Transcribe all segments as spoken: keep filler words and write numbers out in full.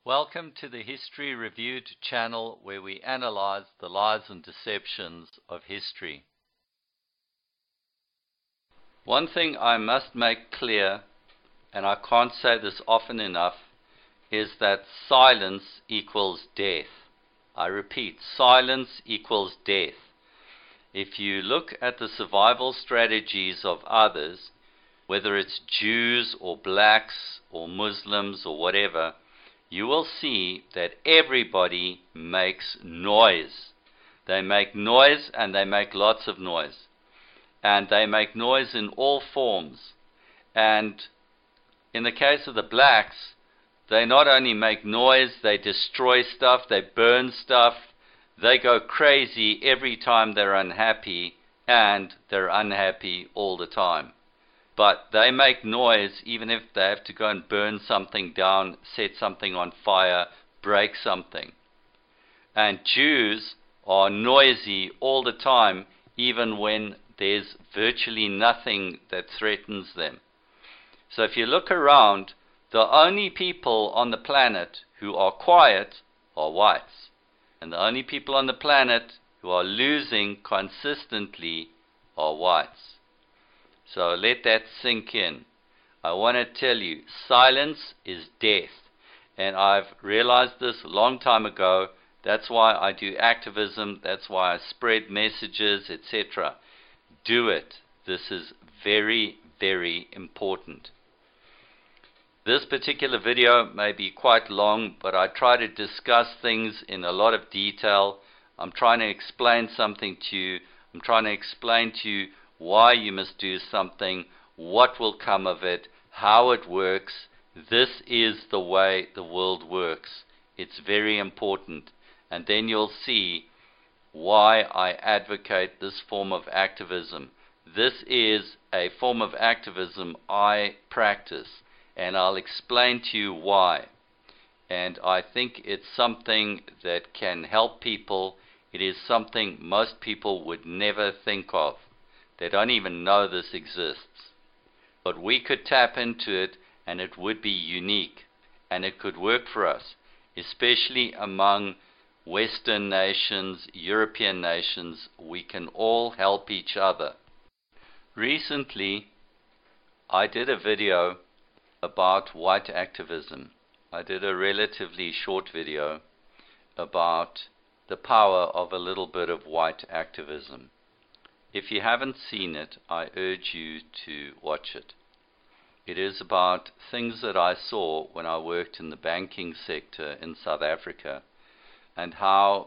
Welcome to the History Reviewed channel, where we analyze the lies and deceptions of history. One thing I must make clear, and I can't say this often enough, is that silence equals death. I repeat, silence equals death. If you look at the survival strategies of others, whether it's Jews or blacks or Muslims or whatever, you will see that everybody makes noise. They make noise, and they make lots of noise. And they make noise in all forms. And in the case of the blacks, they not only make noise, they destroy stuff, they burn stuff, they go crazy every time they're unhappy, and they're unhappy all the time. But they make noise even if they have to go and burn something down, set something on fire, break something. And Jews are noisy all the time, even when there's virtually nothing that threatens them. So if you look around, the only people on the planet who are quiet are whites. And the only people on the planet who are losing consistently are whites. So let that sink in. I want to tell you, silence is death. And I've realized this a long time ago. That's why I do activism. That's why I spread messages, et cetera. Do it. This is very, very important. This particular video may be quite long, but I try to discuss things in a lot of detail. I'm trying to explain something to you. I'm trying to explain to you why you must do something, what will come of it, how it works. This is the way the world works. It's very important. And then you'll see why I advocate this form of activism. This is a form of activism I practice, and I'll explain to you why. And I think it's something that can help people. It is something most people would never think of. They don't even know this exists. But we could tap into it, and it would be unique. And it could work for us, especially among Western nations, European nations. We can all help each other. Recently, I did a video about white activism. I did a relatively short video about the power of a little bit of white activism. If you haven't seen it, I urge you to watch it. It is about things that I saw when I worked in the banking sector in South Africa, and how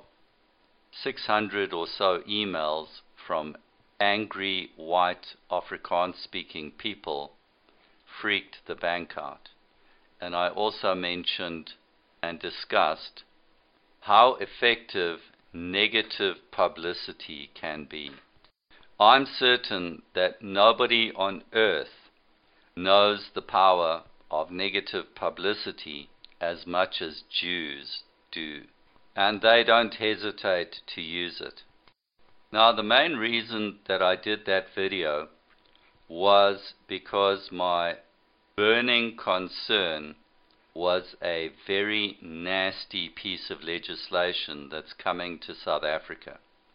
six hundred or so emails from angry white Afrikaans-speaking people freaked the bank out. And I also mentioned and discussed how effective negative publicity can be. I'm certain that nobody on earth knows the power of negative publicity as much as Jews do, and they don't hesitate to use it. Now, the main reason that I did that video was because my burning concern was a very nasty piece of legislation that's coming to South Africa.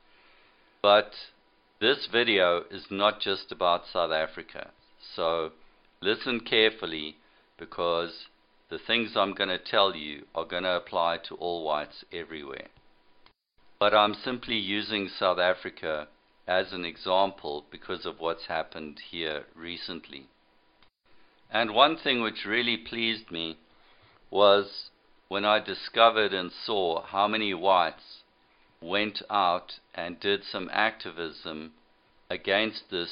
But this video is not just about South Africa, so listen carefully, because the things I'm going to tell you are going to apply to all whites everywhere. But I'm simply using South Africa as an example because of what's happened here recently. And one thing which really pleased me was when I discovered and saw how many whites went out and did some activism against this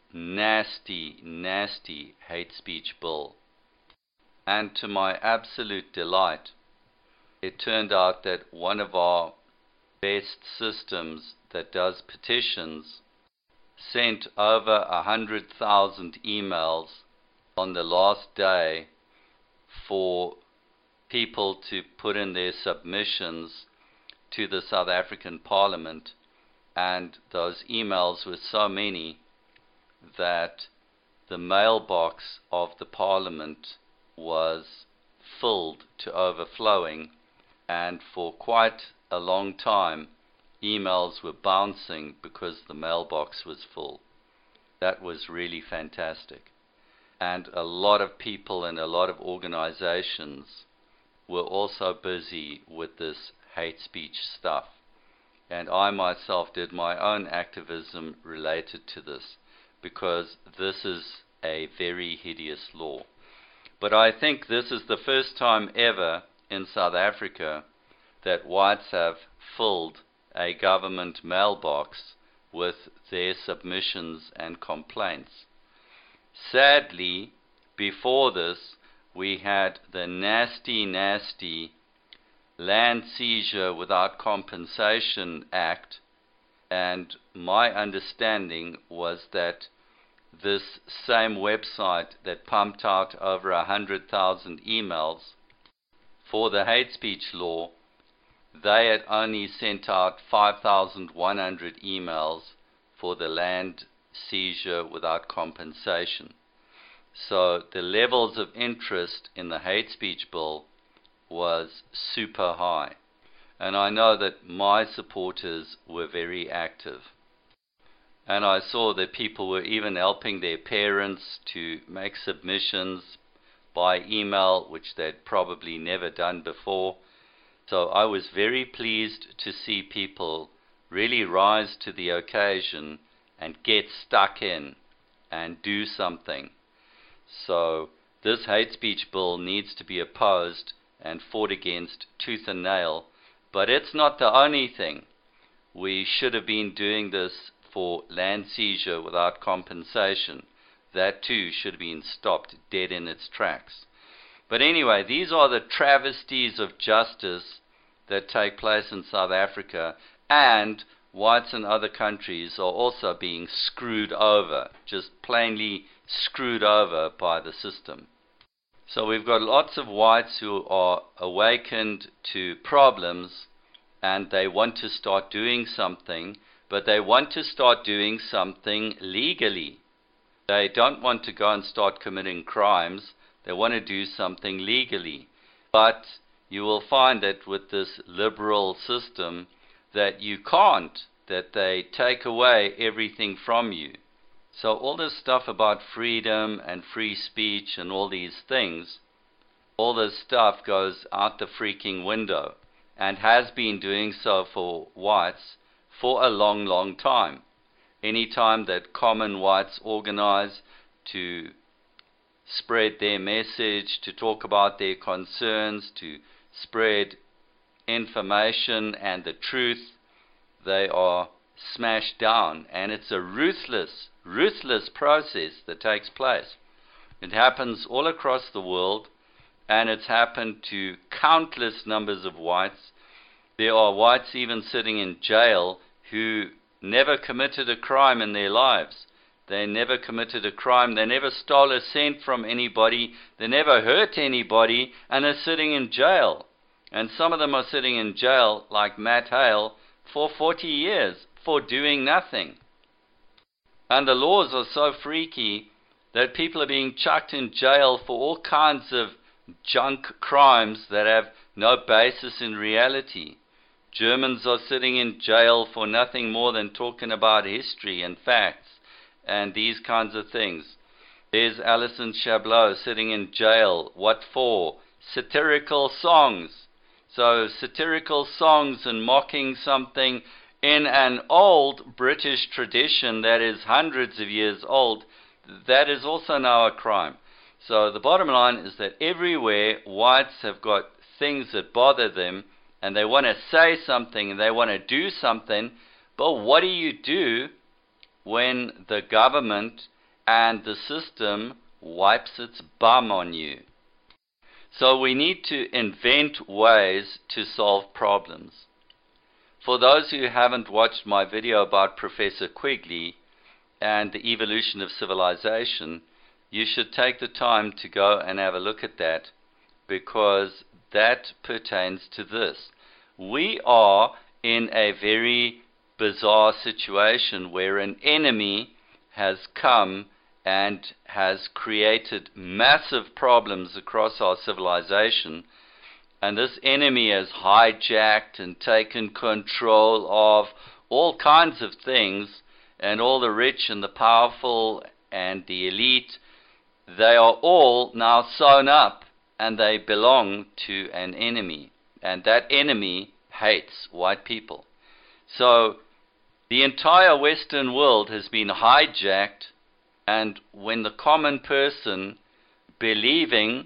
nasty, nasty hate speech bill. And to my absolute delight, it turned out that one of our best systems that does petitions sent over a hundred thousand emails on the last day for people to put in their submissions to the South African Parliament, and those emails were so many that the mailbox of the Parliament was filled to overflowing, and for quite a long time emails were bouncing because the mailbox was full. That was really fantastic. And a lot of people and a lot of organizations were also busy with this hate speech stuff. And I myself did my own activism related to this, because this is a very hideous law. But I think this is the first time ever in South Africa that whites have filled a government mailbox with their submissions and complaints. Sadly, before this, we had the nasty, nasty Land Seizure Without Compensation Act, and my understanding was that this same website that pumped out over a hundred thousand emails for the hate speech law, they had only sent out five thousand one hundred emails for the land seizure without compensation. So the levels of interest in the hate speech bill was super high. And I know that my supporters were very active. And I saw that people were even helping their parents to make submissions by email, which they'd probably never done before. So I was very pleased to see people really rise to the occasion and get stuck in and do something. So this hate speech bill needs to be opposed and fought against tooth and nail. But it's not the only thing. We should have been doing this for land seizure without compensation. That too should have been stopped dead in its tracks. But anyway, these are the travesties of justice that take place in South Africa, and whites in other countries are also being screwed over, just plainly screwed over by the system. So we've got lots of whites who are awakened to problems and they want to start doing something, but they want to start doing something legally. They don't want to go and start committing crimes. They want to do something legally. But you will find that with this liberal system that you can't, that they take away everything from you. So all this stuff about freedom and free speech and all these things, all this stuff goes out the freaking window, and has been doing so for whites for a long, long time. Any time that common whites organize to spread their message, to talk about their concerns, to spread information and the truth, they are smashed down, and it's a ruthless, ruthless process that takes place. It happens all across the world, and it's happened to countless numbers of whites. There are whites even sitting in jail who never committed a crime in their lives. They never committed a crime. They never stole a cent from anybody. They never hurt anybody, and they're sitting in jail. And some of them are sitting in jail, like Matt Hale, for forty years for doing nothing. And the laws are so freaky that people are being chucked in jail for all kinds of junk crimes that have no basis in reality. Germans are sitting in jail for nothing more than talking about history and facts and these kinds of things. There's Alison Chablot sitting in jail. What for? Satirical songs. So satirical songs and mocking something in an old British tradition that is hundreds of years old, that is also now a crime. So the bottom line is that everywhere whites have got things that bother them, and they want to say something and they want to do something, but what do you do when the government and the system wipes its bum on you? So we need to invent ways to solve problems. For those who haven't watched my video about Professor Quigley and the evolution of civilization, you should take the time to go and have a look at that, because that pertains to this. We are in a very bizarre situation where an enemy has come and has created massive problems across our civilization. And this enemy has hijacked and taken control of all kinds of things, and all the rich and the powerful and the elite, they are all now sewn up and they belong to an enemy. And that enemy hates white people. So the entire Western world has been hijacked, and when the common person, believing,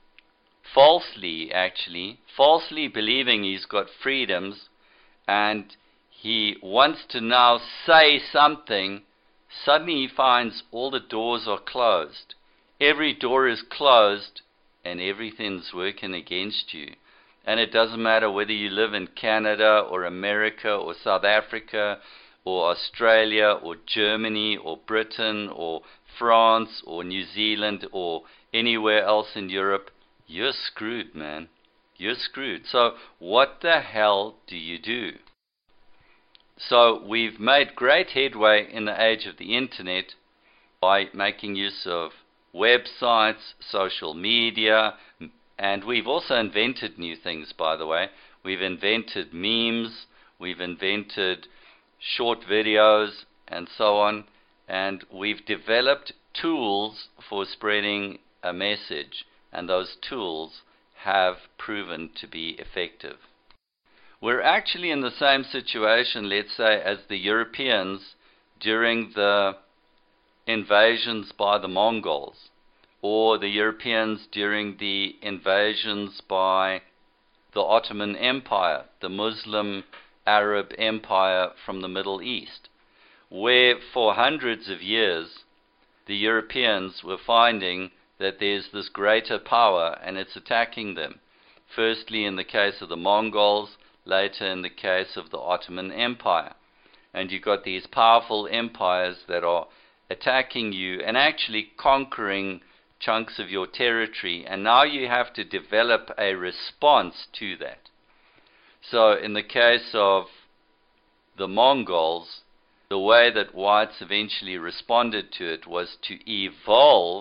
falsely actually, falsely believing he's got freedoms, and he wants to now say something, suddenly he finds all the doors are closed. Every door is closed, and everything's working against you. And it doesn't matter whether you live in Canada or America or South Africa or Australia or Germany or Britain or France or New Zealand or anywhere else in Europe. You're screwed, man. You're screwed. So what the hell do you do? So we've made great headway in the age of the internet by making use of websites, social media, and we've also invented new things, by the way. We've invented memes, we've invented short videos, and so on, and we've developed tools for spreading a message, and those tools have proven to be effective. We're actually in the same situation, let's say, as the Europeans during the invasions by the Mongols, or the Europeans during the invasions by the Ottoman Empire, the Muslim Arab Empire from the Middle East, where for hundreds of years the Europeans were finding that there's this greater power and it's attacking them. Firstly in the case of the Mongols, later in the case of the Ottoman Empire. And you've got these powerful empires that are attacking you and actually conquering chunks of your territory, and now you have to develop a response to that. So in the case of the Mongols, the way that whites eventually responded to it was to evolve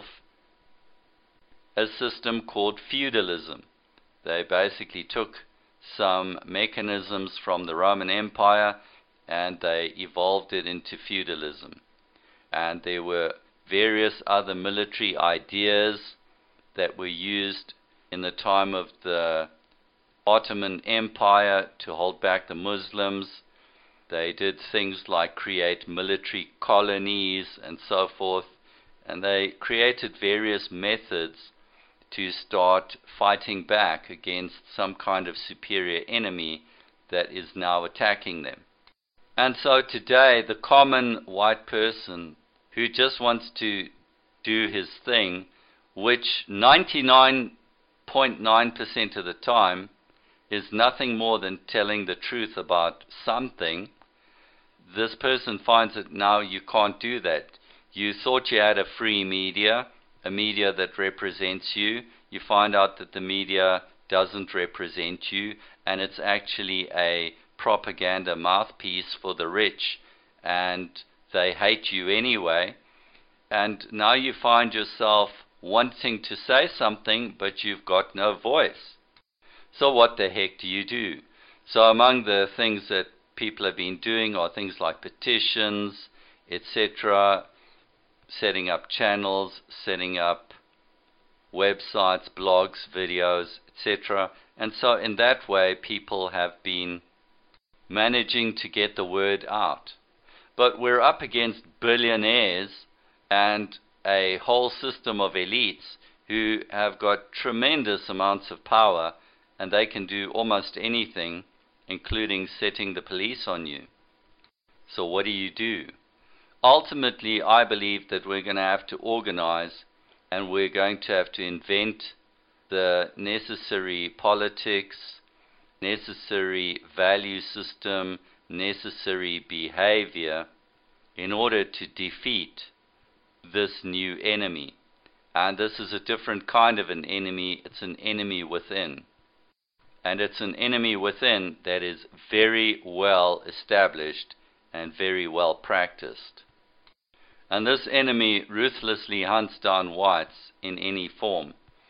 a system called feudalism. They basically took some mechanisms from the Roman Empire and they evolved it into feudalism. And there were various other military ideas that were used in the time of the Ottoman Empire to hold back the Muslims. They did things like create military colonies and so forth, and they created various methods to start fighting back against some kind of superior enemy that is now attacking them. And so today the common white person who just wants to do his thing, which ninety-nine point nine percent of the time is nothing more than telling the truth about something, this person finds that now you can't do that. You thought you had a free media, a media that represents you. You find out that the media doesn't represent you, and it's actually a propaganda mouthpiece for the rich, and they hate you anyway. And now you find yourself wanting to say something, but you've got no voice. So what the heck do you do? So among the things that people have been doing are things like petitions, et cetera, setting up channels, setting up websites, blogs, videos, et cetera. And so in that way people have been managing to get the word out. But we're up against billionaires and a whole system of elites who have got tremendous amounts of power, and they can do almost anything, including setting the police on you. So what do you do? Ultimately, I believe that we're going to have to organize, and we're going to have to invent the necessary politics, necessary value system, necessary behavior in order to defeat this new enemy. And this is a different kind of an enemy. It's an enemy within. And it's an enemy within that is very well established and very well practiced. And this enemy ruthlessly hunts down whites in any form.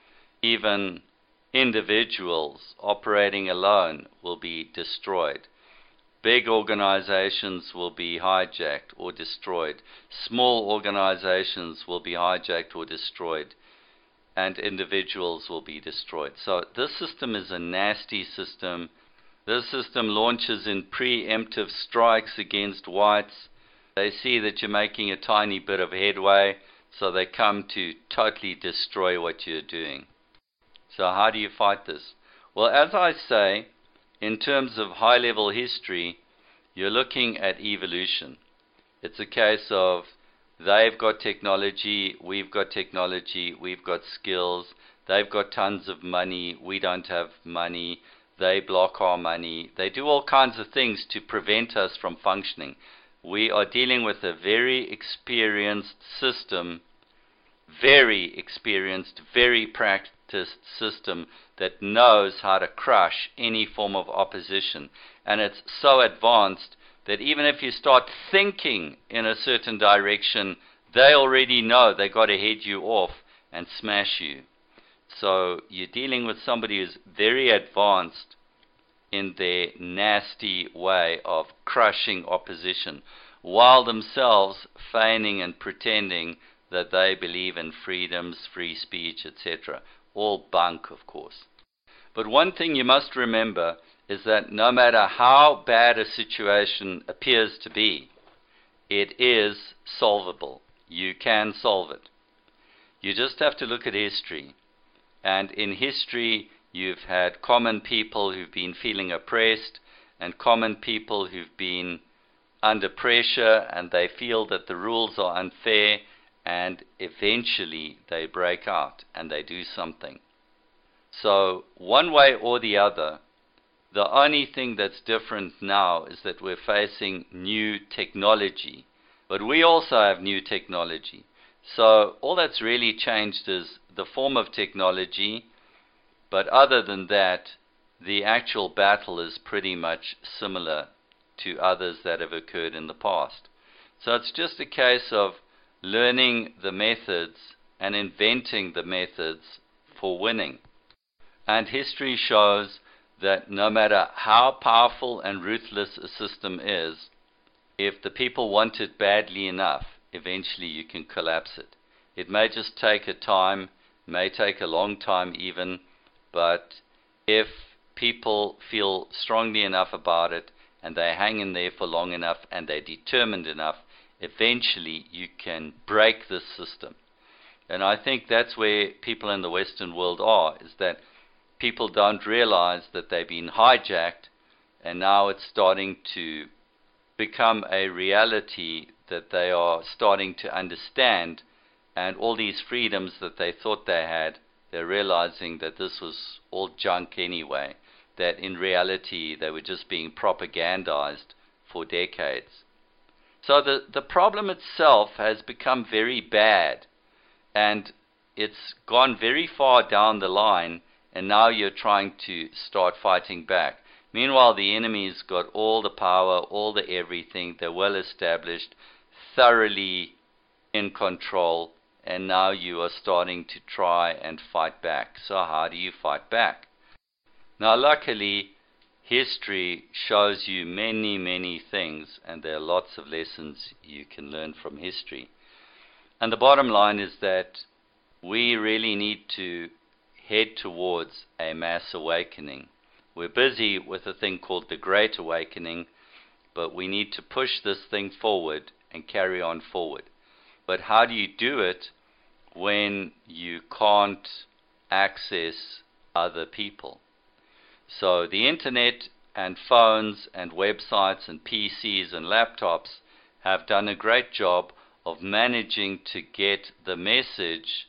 Even individuals operating alone will be destroyed. Big organizations will be hijacked or destroyed. Small organizations will be hijacked or destroyed. And individuals will be destroyed. So this system is a nasty system. This system launches in preemptive strikes against whites. They see that you're making a tiny bit of headway, so they come to totally destroy what you're doing. So how do you fight this? Well, as I say, in terms of high-level history, you're looking at evolution. It's a case of they've got technology, we've got technology, we've got skills, they've got tons of money, we don't have money, they block our money, they do all kinds of things to prevent us from functioning. We are dealing with a very experienced system, very experienced, very practiced system that knows how to crush any form of opposition. And it's so advanced that even if you start thinking in a certain direction, they already know they got to head you off and smash you. So you're dealing with somebody who's very advanced in their nasty way of crushing opposition, while themselves feigning and pretending that they believe in freedoms, free speech, et cetera. All bunk, of course. But one thing you must remember is that no matter how bad a situation appears to be, it is solvable. You can solve it. You just have to look at history. And in history, you've had common people who've been feeling oppressed and common people who've been under pressure and they feel that the rules are unfair, and eventually they break out and they do something. So one way or the other, the only thing that's different now is that we're facing new technology. But we also have new technology. So all that's really changed is the form of technology, but other than that, the actual battle is pretty much similar to others that have occurred in the past. So it's just a case of learning the methods and inventing the methods for winning. And history shows that no matter how powerful and ruthless a system is, if the people want it badly enough, eventually you can collapse it. It may just take a time, may take a long time even, but if people feel strongly enough about it and they hang in there for long enough and they're determined enough, eventually you can break this system. And I think that's where people in the Western world are, is that people don't realize that they've been hijacked, and now it's starting to become a reality that they are starting to understand, and all these freedoms that they thought they had, they're realizing that this was all junk anyway, that in reality they were just being propagandized for decades. So the, the problem itself has become very bad, and it's gone very far down the line, and now you're trying to start fighting back. Meanwhile, the enemy's got all the power, all the everything, they're well established, thoroughly in control, and now you are starting to try and fight back. So how do you fight back? Now luckily, history shows you many, many things, and there are lots of lessons you can learn from history. And the bottom line is that we really need to head towards a mass awakening. We're busy with a thing called the Great Awakening, but we need to push this thing forward and carry on forward. But how do you do it when you can't access other people? So the internet and phones and websites and P Cs and laptops have done a great job of managing to get the message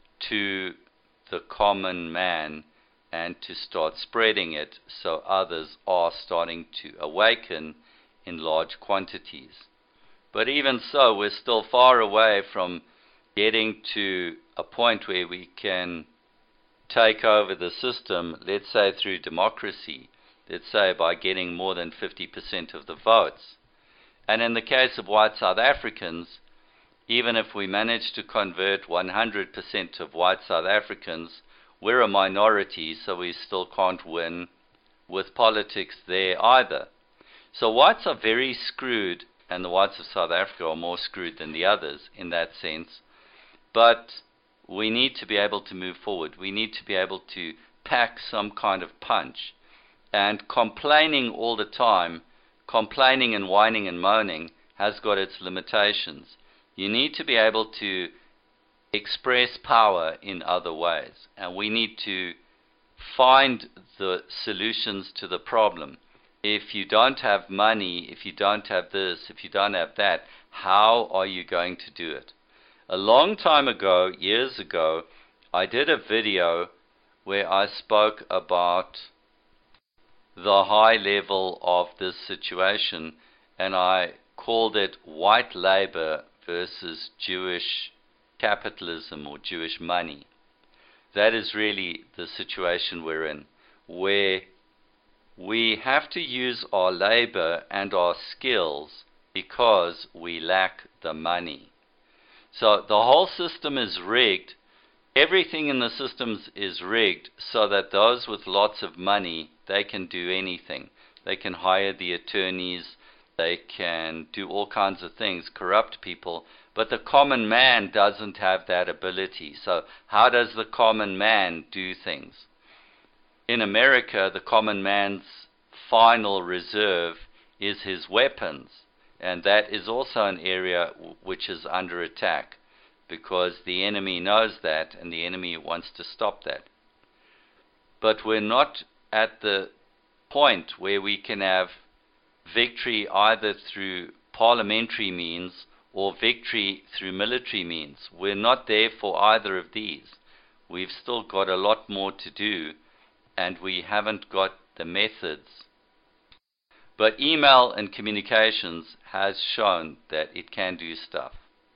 to the common man and to start spreading it, so others are starting to awaken in large quantities. But even so, we're still far away from getting to a point where we can take over the system, let's say through democracy, let's say by getting more than fifty percent of the votes. And in the case of white South Africans, even if we manage to convert one hundred percent of white South Africans, we're a minority, so we still can't win with politics there either. So whites are very screwed, and the whites of South Africa are more screwed than the others in that sense. But we need to be able to move forward. We need to be able to pack some kind of punch. And complaining all the time, complaining and whining and moaning, has got its limitations. You need to be able to express power in other ways. And we need to find the solutions to the problem. If you don't have money, if you don't have this, if you don't have that, how are you going to do it? A long time ago, years ago, I did a video where I spoke about the high level of this situation, and I called it white labor versus Jewish capitalism or Jewish money. That is really the situation we're in, where we have to use our labor and our skills because we lack the money. So the whole system is rigged. Everything in the systems is rigged so that those with lots of money, they can do anything. They can hire the attorneys, they can do all kinds of things, corrupt people, but the common man doesn't have that ability. So how does the common man do things? In America, the common man's final reserve is his weapons, and that is also an area which is under attack, because the enemy knows that, and the enemy wants to stop that. But we're not at the point where we can have victory either through parliamentary means or victory through military means. We're not there for either of these. We've still got a lot more to do, and we haven't got the methods. But email and communications has shown that it can do stuff.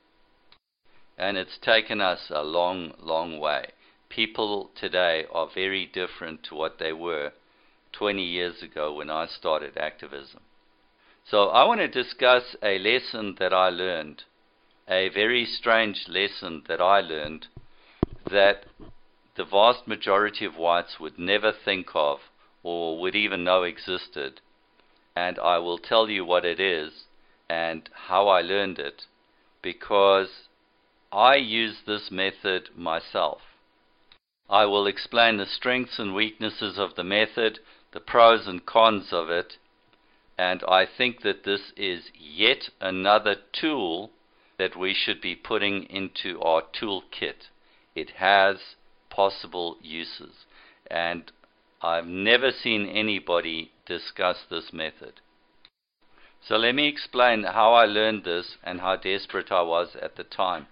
And it's taken us a long, long way. People today are very different to what they were twenty years ago when I started activism. So I want to discuss a lesson that I learned, a very strange lesson that I learned, that the vast majority of whites would never think of or would even know existed. And I will tell you what it is and how I learned it, because I use this method myself. I will explain the strengths and weaknesses of the method, the pros and cons of it, and I think that this is yet another tool that we should be putting into our toolkit. It has possible uses, and I've never seen anybody discuss this method. So let me explain how I learned this and how desperate I was at the time.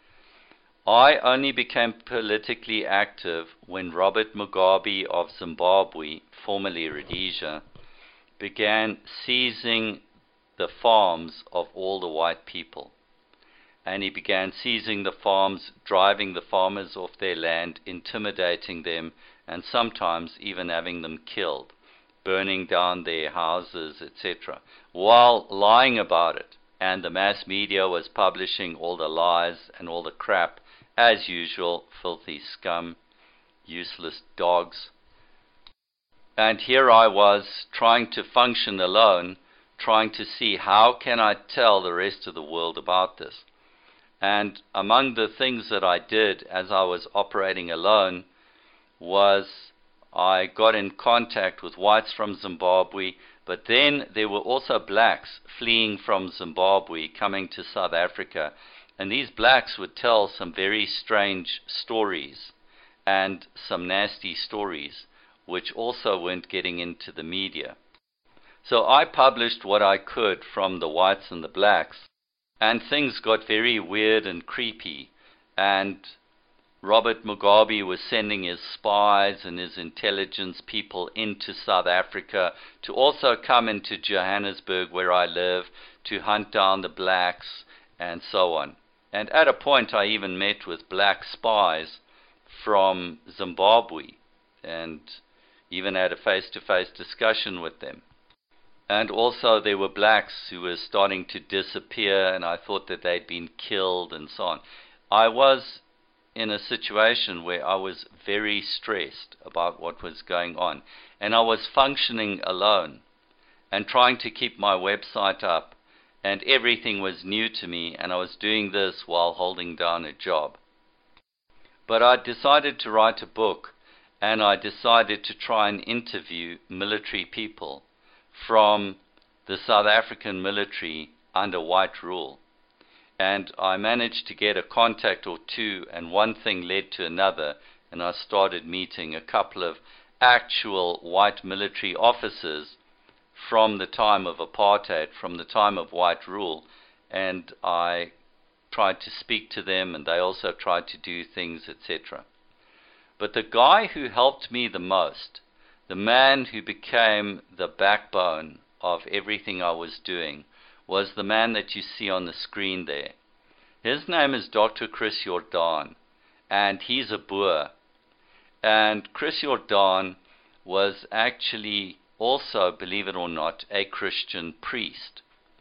I only became politically active when Robert Mugabe of Zimbabwe, formerly Rhodesia, began seizing the farms of all the white people. And he began seizing the farms, driving the farmers off their land, intimidating them, and sometimes even having them killed, burning down their houses, et cetera, while lying about it. And the mass media was publishing all the lies and all the crap, as usual, filthy scum, useless dogs. And here I was trying to function alone, trying to see how can I tell the rest of the world about this. And among the things that I did as I was operating alone was I got in contact with whites from Zimbabwe, but then there were also blacks fleeing from Zimbabwe coming to South Africa, and these blacks would tell some very strange stories and some nasty stories which also weren't getting into the media. So I published what I could from the whites and the blacks, and things got very weird and creepy, and Robert Mugabe was sending his spies and his intelligence people into South Africa to also come into Johannesburg, where I live, to hunt down the blacks and so on. And at a point I even met with black spies from Zimbabwe and even had a face-to-face discussion with them. And also there were blacks who were starting to disappear, and I thought that they'd been killed and so on. I was in a situation where I was very stressed about what was going on, and I was functioning alone and trying to keep my website up, and everything was new to me, and I was doing this while holding down a job. But I decided to write a book, and I decided to try and interview military people from the South African military under white rule. And I managed to get a contact or two, and one thing led to another, and I started meeting a couple of actual white military officers from the time of apartheid, from the time of white rule, and I tried to speak to them, and they also tried to do things, et cetera. But the guy who helped me the most, the man who became the backbone of everything I was doing, was the man that you see on the screen there. His name is Doctor Chris Jordan, and he's a Boer. And Chris Jordan was actually also, believe it or not, a Christian priest.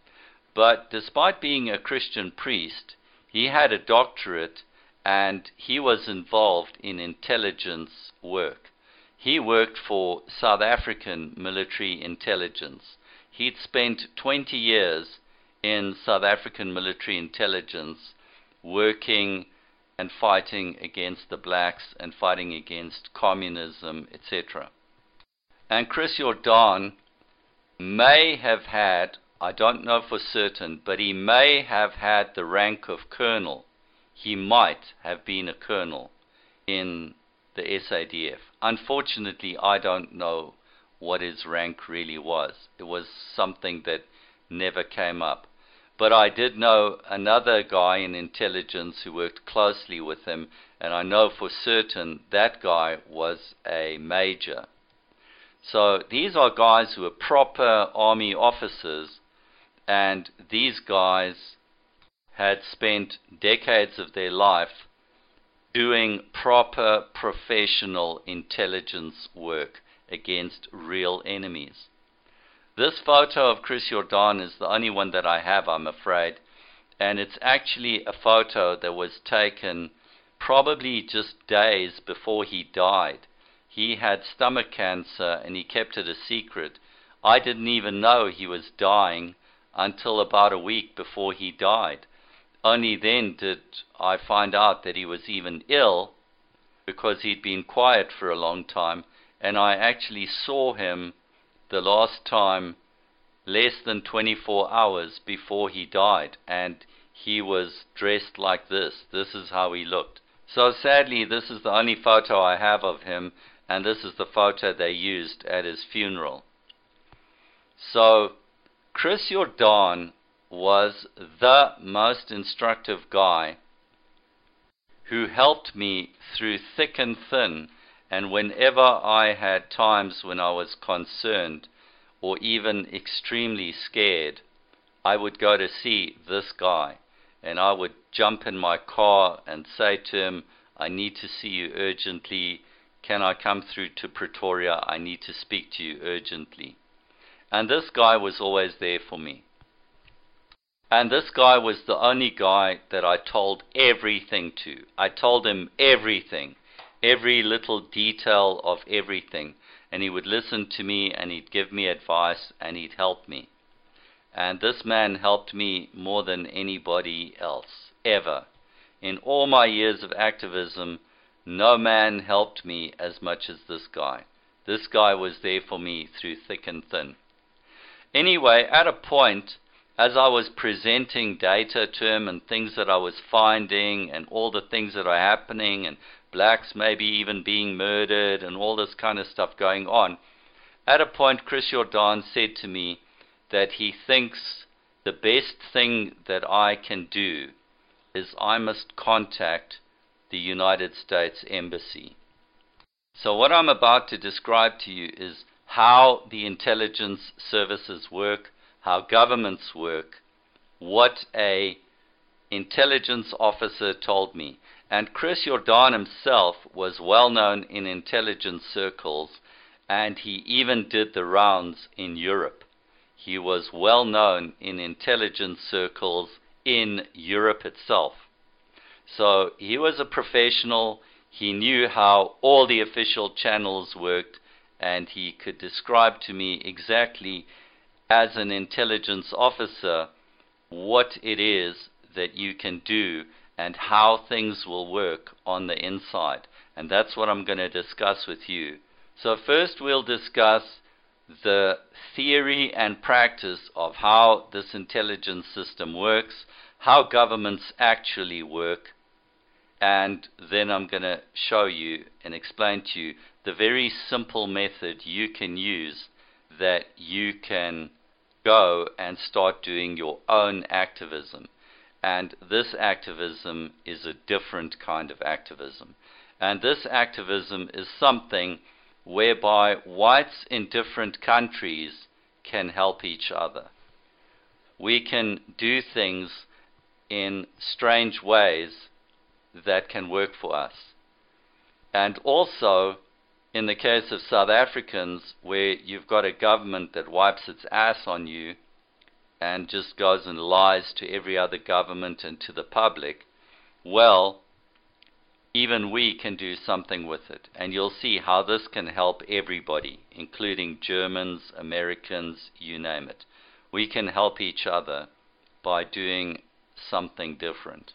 But despite being a Christian priest, he had a doctorate, and he was involved in intelligence work. He worked for South African military intelligence. He'd spent twenty years in South African military intelligence working and fighting against the blacks and fighting against communism, et cetera. And Chris Jordan may have had, I don't know for certain, but he may have had the rank of colonel. He might have been a colonel in the S A D F. Unfortunately, I don't know what his rank really was. It was something that never came up. But I did know another guy in intelligence who worked closely with him, and I know for certain that guy was a major. So these are guys who are proper army officers, and these guys had spent decades of their life doing proper professional intelligence work against real enemies. This photo of Chris Jordan is the only one that I have, I'm afraid, and it's actually a photo that was taken probably just days before he died. He had stomach cancer and he kept it a secret. I didn't even know he was dying until about a week before he died. Only then did I find out that he was even ill, because he'd been quiet for a long time, and I actually saw him the last time less than twenty-four hours before he died, and he was dressed like this. This is how he looked. So sadly, this is the only photo I have of him, and this is the photo they used at his funeral. So Chris Jordan was the most instructive guy who helped me through thick and thin, and whenever I had times when I was concerned or even extremely scared, I would go to see this guy, and I would jump in my car and say to him, I need to see you urgently. Can I come through to Pretoria? I need to speak to you urgently. And this guy was always there for me. And this guy was the only guy that I told everything to. I told him everything, every little detail of everything. And he would listen to me, and he'd give me advice, and he'd help me. And this man helped me more than anybody else, ever. In all my years of activism, no man helped me as much as this guy. This guy was there for me through thick and thin. Anyway, at a point, as I was presenting data to him and things that I was finding and all the things that are happening and blacks maybe even being murdered and all this kind of stuff going on, at a point Chris Jordan said to me that he thinks the best thing that I can do is I must contact the United States Embassy. So what I'm about to describe to you is how the intelligence services work, how governments work, what a intelligence officer told me. And Chris Jordan himself was well known in intelligence circles, and he even did the rounds in Europe. he was well known in intelligence circles in Europe itself. So he was a professional. He knew how all the official channels worked, and he could describe to me exactly, as an intelligence officer, what it is that you can do and how things will work on the inside. And that's what I'm going to discuss with you. So first we'll discuss the theory and practice of how this intelligence system works, how governments actually work, and then I'm going to show you and explain to you the very simple method you can use that you can go and start doing your own activism. And this activism is a different kind of activism. And this activism is something whereby whites in different countries can help each other. We can do things in strange ways that can work for us. And also, in the case of South Africans, where you've got a government that wipes its ass on you and just goes and lies to every other government and to the public, well, even we can do something with it. And you'll see how this can help everybody, including Germans, Americans, you name it. We can help each other by doing something different.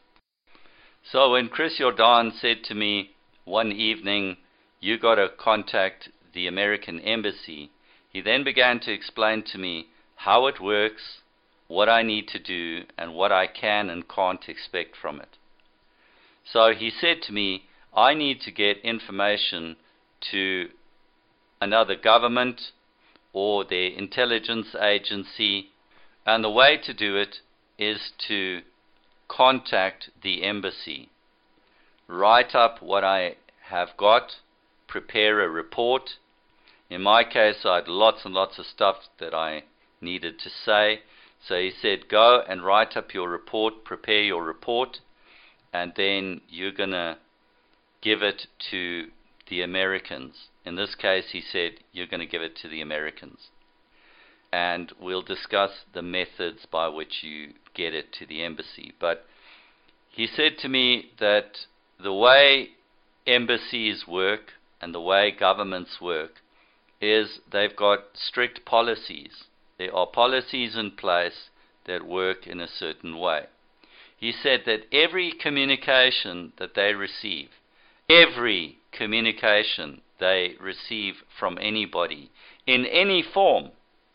So when Chris Jordan said to me one evening, you got to contact the American embassy, he then began to explain to me how it works, what I need to do, and what I can and can't expect from it. So he said to me, I need to get information to another government or their intelligence agency, and the way to do it is to contact the embassy, write up what I have got, prepare a report. In my case, I had lots and lots of stuff that I needed to say. So he said, go and write up your report, prepare your report, and then you're going to give it to the Americans. In this case, he said, you're going to give it to the Americans. And we'll discuss the methods by which you get it to the embassy. But he said to me that the way embassies work and the way governments work is they've got strict policies. There are policies in place that work in a certain way. He said that every communication that they receive, every communication they receive from anybody, in any form,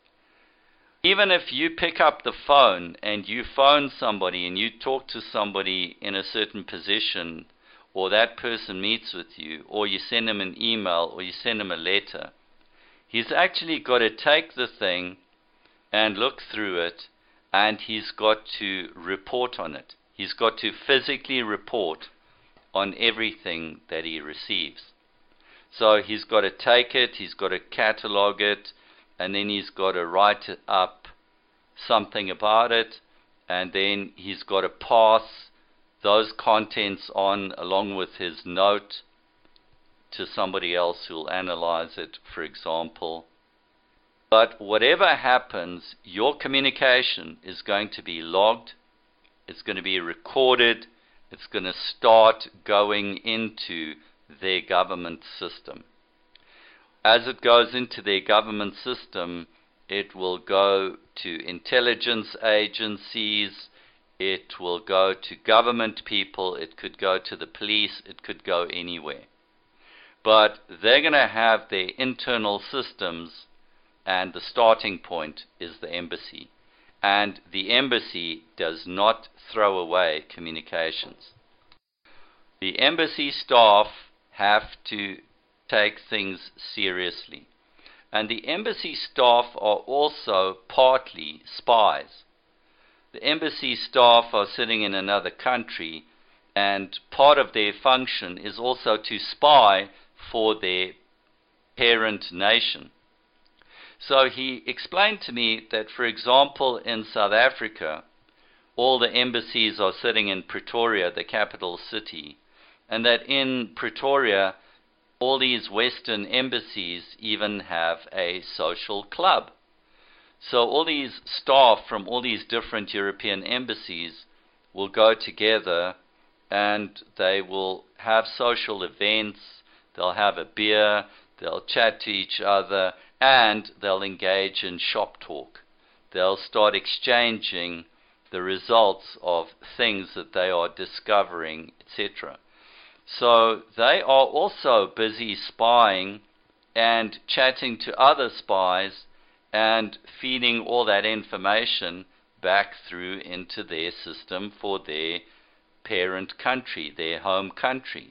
even if you pick up the phone and you phone somebody and you talk to somebody in a certain position, or that person meets with you, or you send them an email, or you send them a letter, he's actually got to take the thing and look through it, and he's got to report on it. He's got to physically report on everything that he receives. So he's got to take it, he's got to catalog it, and then he's got to write up something about it, and then he's got to pass those contents on along with his note to somebody else who'll analyze it, for example. But whatever happens, your communication is going to be logged, it's going to be recorded, it's going to start going into their government system. As it goes into their government system, it will go to intelligence agencies, it will go to government people, it could go to the police, it could go anywhere. But they're going to have their internal systems, and the starting point is the embassy. And the embassy does not throw away communications. The embassy staff have to take things seriously. And the embassy staff are also partly spies. The embassy staff are sitting in another country, and part of their function is also to spy for their parent nation. So he explained to me that, for example, in South Africa, all the embassies are sitting in Pretoria, the capital city, and that in Pretoria, all these Western embassies even have a social club. So all these staff from all these different European embassies will go together and they will have social events, they'll have a beer, they'll chat to each other, and they'll engage in shop talk. They'll start exchanging the results of things that they are discovering, et cetera. So they are also busy spying and chatting to other spies and feeding all that information back through into their system for their parent country, their home country.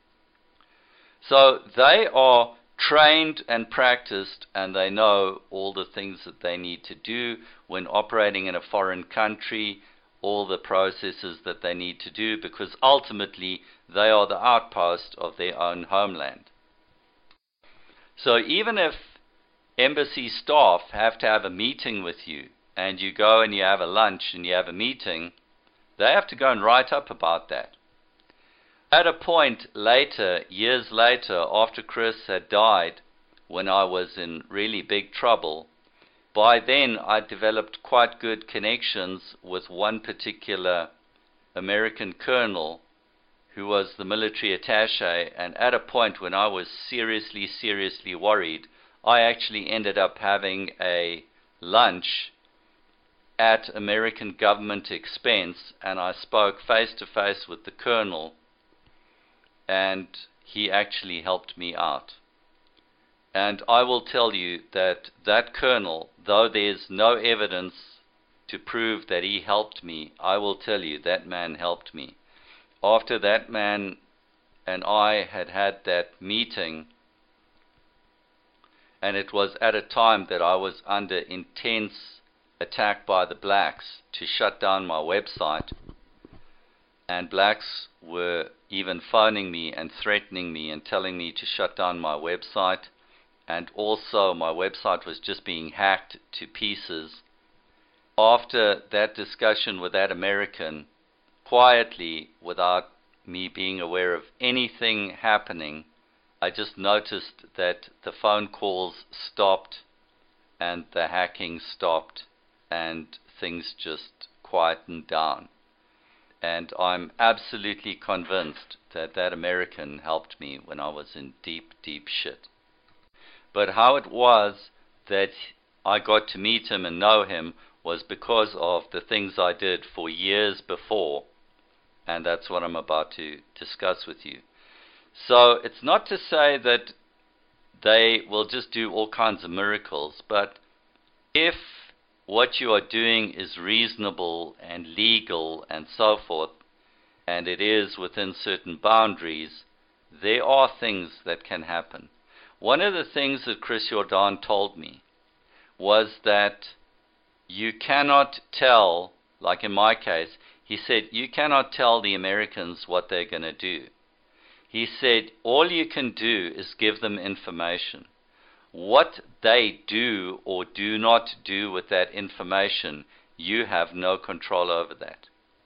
So they are trained and practiced, and they know all the things that they need to do when operating in a foreign country, all the processes that they need to do, because ultimately they are the outpost of their own homeland. So even if embassy staff have to have a meeting with you, and you go and you have a lunch and you have a meeting, they have to go and write up about that. At a point later, years later, after Chris had died, when I was in really big trouble, by then I developed quite good connections with one particular American colonel who was the military attaché, and at a point when I was seriously, seriously worried, I actually ended up having a lunch at American government expense, and I spoke face to face with the colonel, and he actually helped me out. And I will tell you that that colonel, though there's no evidence to prove that he helped me, I will tell you that man helped me. After that man and I had had that meeting, and it was at a time that I was under intense attack by the blacks to shut down my website, and blacks were even phoning me and threatening me and telling me to shut down my website, and also my website was just being hacked to pieces. After that discussion with that American, quietly, without me being aware of anything happening, I just noticed that the phone calls stopped and the hacking stopped and things just quietened down. And I'm absolutely convinced that that American helped me when I was in deep, deep shit. But how it was that I got to meet him and know him was because of the things I did for years before, and that's what I'm about to discuss with you. So it's not to say that they will just do all kinds of miracles, but if what you are doing is reasonable and legal and so forth, and it is within certain boundaries, there are things that can happen. One of the things that Chris Jordan told me was that you cannot tell, like in my case, he said, you cannot tell the Americans what they're going to do. He said, all you can do is give them information. What they do or do not do with that information, you have no control over that.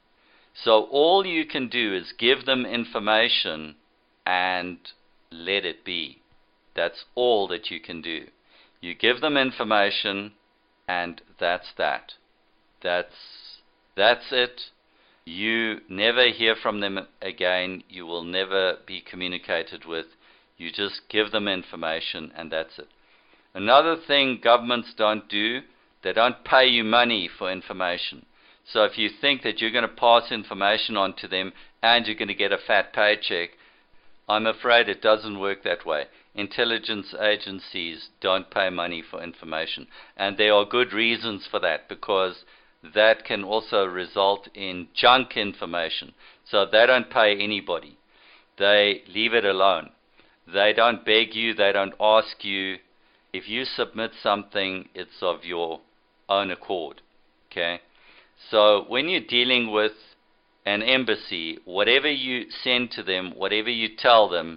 So all you can do is give them information and let it be. That's all that you can do. You give them information and that's that. That's, that's it. You never hear from them again. You will never be communicated with. You just give them information and that's it. Another thing governments don't do, they don't pay you money for information. So if you think that you're going to pass information on to them and you're going to get a fat paycheck, I'm afraid it doesn't work that way. Intelligence agencies don't pay money for information. And there are good reasons for that, because that can also result in junk information. So they don't pay anybody. They leave it alone. They don't beg you. They don't ask you. If you submit something, it's of your own accord. Okay? So when you're dealing with an embassy, whatever you send to them, whatever you tell them,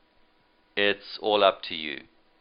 it's all up to you.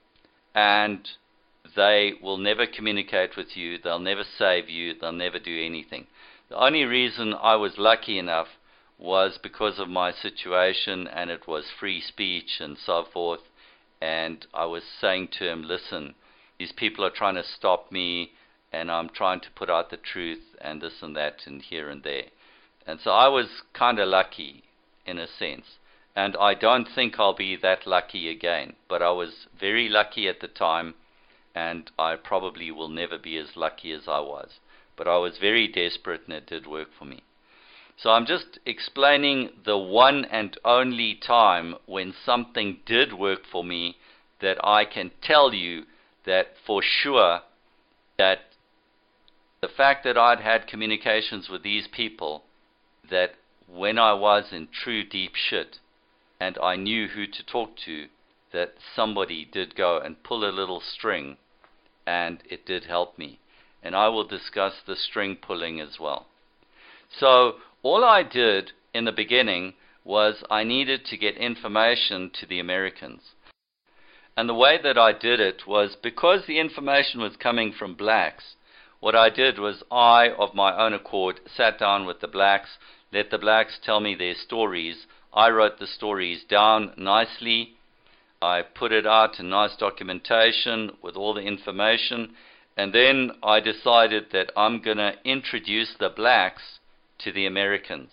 And they will never communicate with you. They'll never save you. They'll never do anything. The only reason I was lucky enough was because of my situation, and it was free speech and so forth. And I was saying to him, listen, these people are trying to stop me, and I'm trying to put out the truth and this and that and here and there. And so I was kind of lucky in a sense. And I don't think I'll be that lucky again. But I was very lucky at the time, and I probably will never be as lucky as I was. But I was very desperate, and it did work for me. So I'm just explaining the one and only time when something did work for me that I can tell you that for sure that the fact that I'd had communications with these people, that when I was in true deep shit and I knew who to talk to, that somebody did go and pull a little string, and it did help me. And I will discuss the string pulling as well. So all I did in the beginning was I needed to get information to the Americans. And the way that I did it was because the information was coming from blacks, what I did was I, of my own accord, sat down with the blacks, let the blacks tell me their stories. I wrote the stories down nicely. I put it out in nice documentation with all the information. And then I decided that I'm going to introduce the blacks to the Americans.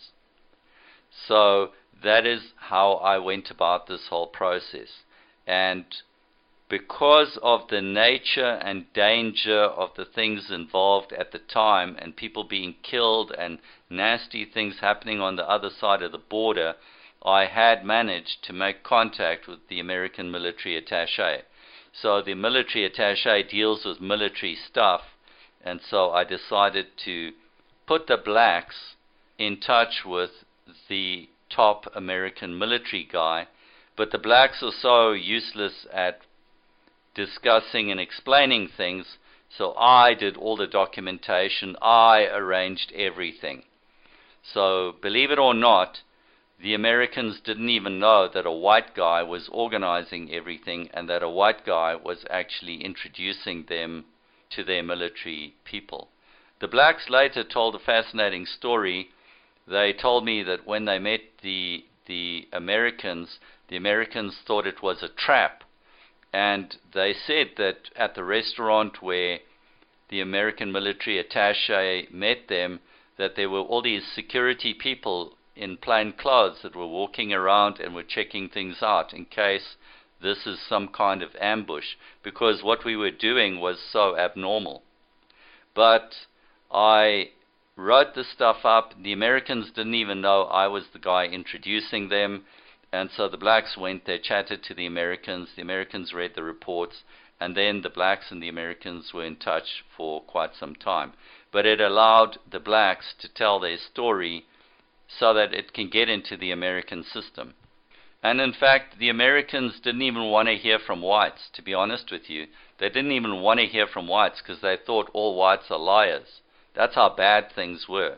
So that is how I went about this whole process. And because of the nature and danger of the things involved at the time, and people being killed and nasty things happening on the other side of the border, I had managed to make contact with the American military attaché. So the military attaché deals with military stuff, and so I decided to put the blacks in touch with the top American military guy. But the blacks are so useless at discussing and explaining things, so I did all the documentation. I arranged everything. So believe it or not, the Americans didn't even know that a white guy was organizing everything and that a white guy was actually introducing them to their military people. The blacks later told a fascinating story. They told me that when they met the the Americans, the Americans thought it was a trap. And they said that at the restaurant where the American military attaché met them, that there were all these security people in plain clothes that were walking around and were checking things out in case this is some kind of ambush, because what we were doing was so abnormal. But I wrote the stuff up. The Americans didn't even know I was the guy introducing them. And so the blacks went there, chatted to the Americans. The Americans read the reports. And then the blacks and the Americans were in touch for quite some time. But it allowed the blacks to tell their story so that it can get into the American system. And in fact, the Americans didn't even want to hear from whites, to be honest with you. They didn't even want to hear from whites because they thought all whites are liars. That's how bad things were.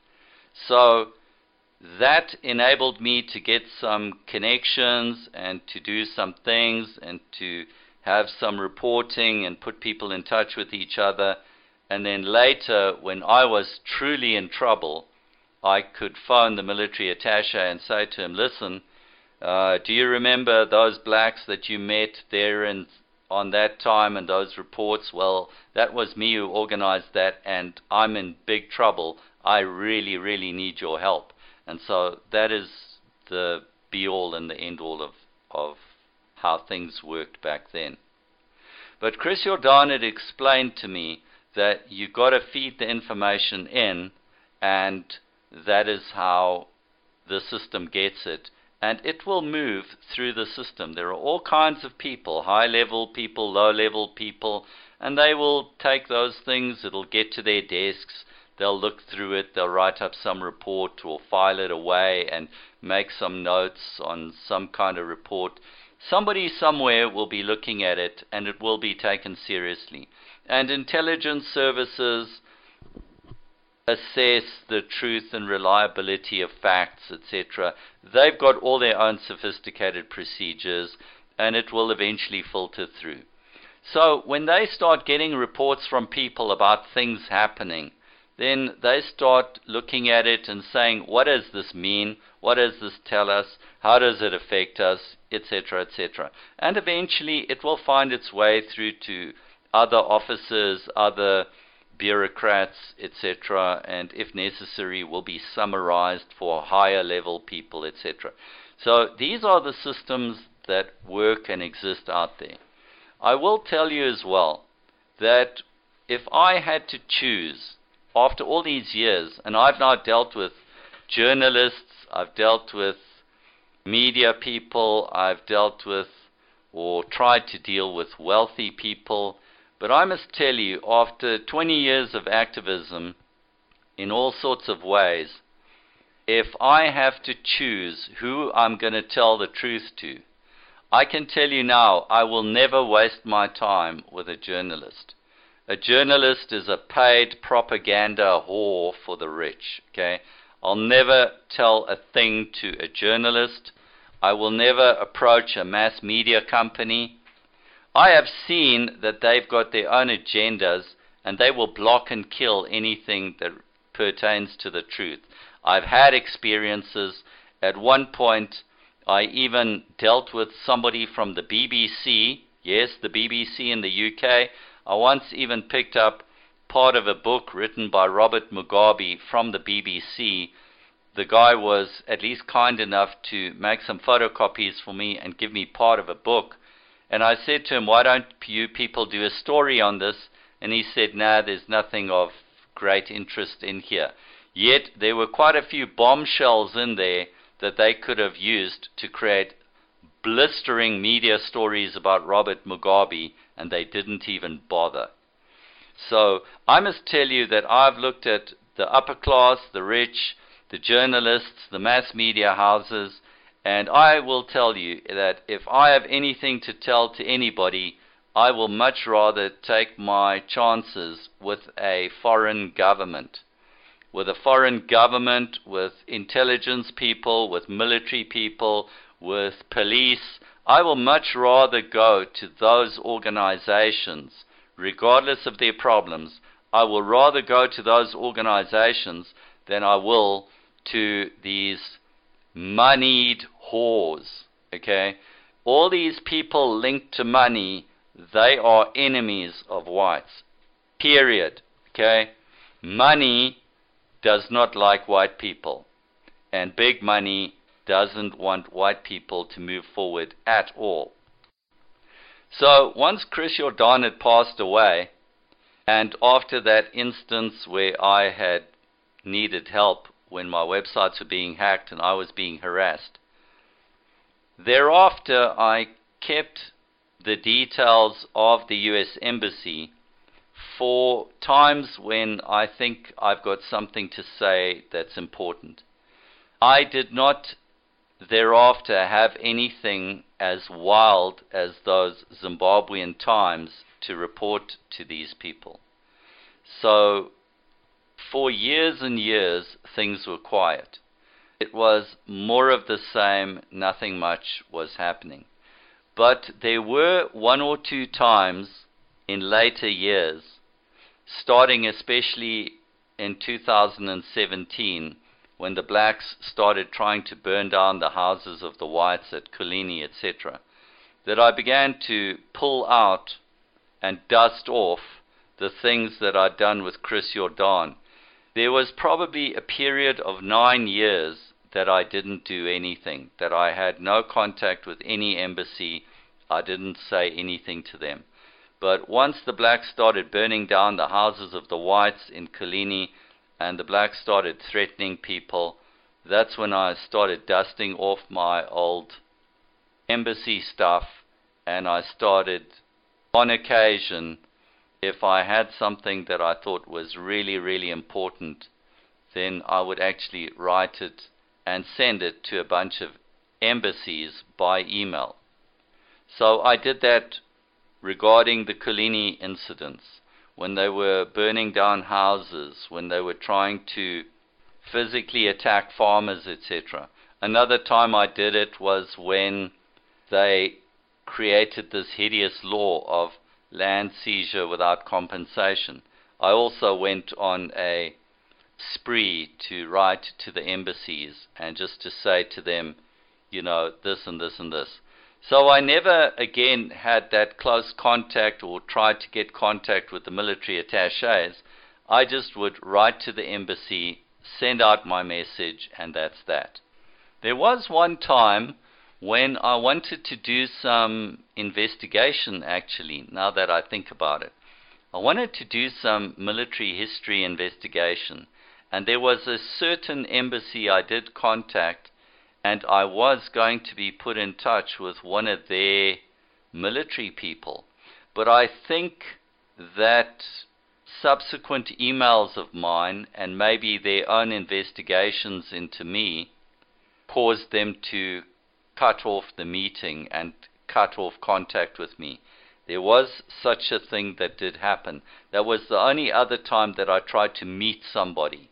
So that enabled me to get some connections and to do some things and to have some reporting and put people in touch with each other. And then later, when I was truly in trouble, I could phone the military attaché and say to him, listen, uh, do you remember those blacks that you met there in, on that time and those reports? Well, that was me who organized that, and I'm in big trouble. I really, really need your help. And so that is the be-all and the end-all of, of how things worked back then. But Chris Jordan had explained to me that you've got to feed the information in, and that is how the system gets it. And it will move through the system. There are all kinds of people, high-level people, low-level people, and they will take those things. It'll get to their desks. They'll look through it, they'll write up some report or file it away and make some notes on some kind of report. Somebody somewhere will be looking at it, and it will be taken seriously. And intelligence services assess the truth and reliability of facts, et cetera. They've got all their own sophisticated procedures, and it will eventually filter through. So when they start getting reports from people about things happening, then they start looking at it and saying, what does this mean? What does this tell us? How does it affect us? Etc., et cetera. And eventually it will find its way through to other officers, other bureaucrats, et cetera, and if necessary will be summarized for higher level people, et cetera. So these are the systems that work and exist out there. I will tell you as well that if I had to choose, after all these years, and I've now dealt with journalists, I've dealt with media people, I've dealt with or tried to deal with wealthy people, but I must tell you, after twenty years of activism in all sorts of ways, if I have to choose who I'm going to tell the truth to, I can tell you now, I will never waste my time with a journalist. A journalist is a paid propaganda whore for the rich, okay? I'll never tell a thing to a journalist. I will never approach a mass media company. I have seen that they've got their own agendas and they will block and kill anything that pertains to the truth. I've had experiences. At one point, I even dealt with somebody from the B B C. Yes, the B B C in the U K. I once even picked up part of a book written by Robert Mugabe from the B B C. The guy was at least kind enough to make some photocopies for me and give me part of a book. And I said to him, why don't you people do a story on this? And he said, nah, there's nothing of great interest in here. Yet there were quite a few bombshells in there that they could have used to create blistering media stories about Robert Mugabe, and they didn't even bother. So I must tell you that I've looked at the upper class, the rich, the journalists, the mass media houses, and I will tell you that if I have anything to tell to anybody, I will much rather take my chances with a foreign government. With a foreign government, with intelligence people, with military people, with police. I will much rather go to those organizations, regardless of their problems. I will rather go to those organizations than I will to these moneyed whores, okay? All these people linked to money, they are enemies of whites, period, okay? Money does not like white people, and big money doesn't want white people to move forward at all. So once Chris Jordan had passed away, and after that instance where I had needed help when my websites were being hacked and I was being harassed, thereafter I kept the details of the U S Embassy for times when I think I've got something to say that's important. I did not thereafter have anything as wild as those Zimbabwean times to report to these people. So for years and years things were quiet. It was more of the same, nothing much was happening. But there were one or two times in later years, starting especially in two thousand seventeen, when the blacks started trying to burn down the houses of the whites at Kulini, et cetera, that I began to pull out and dust off the things that I'd done with Chris Jordan. There was probably a period of nine years that I didn't do anything, that I had no contact with any embassy. I didn't say anything to them. But once the blacks started burning down the houses of the whites in Kulini, and the blacks started threatening people, that's when I started dusting off my old embassy stuff, and I started, on occasion, if I had something that I thought was really, really important, then I would actually write it and send it to a bunch of embassies by email. So I did that regarding the Kulini incidents, when they were burning down houses, when they were trying to physically attack farmers, et cetera. Another time I did it was when they created this hideous law of land seizure without compensation. I also went on a spree to write to the embassies and just to say to them, you know, this and this and this. So I never again had that close contact or tried to get contact with the military attaches. I just would write to the embassy, send out my message, and that's that. There was one time when I wanted to do some investigation, actually, now that I think about it. I wanted to do some military history investigation, and there was a certain embassy I did contact, and I was going to be put in touch with one of their military people. But I think that subsequent emails of mine, and maybe their own investigations into me, caused them to cut off the meeting and cut off contact with me. There was such a thing that did happen. That was the only other time that I tried to meet somebody,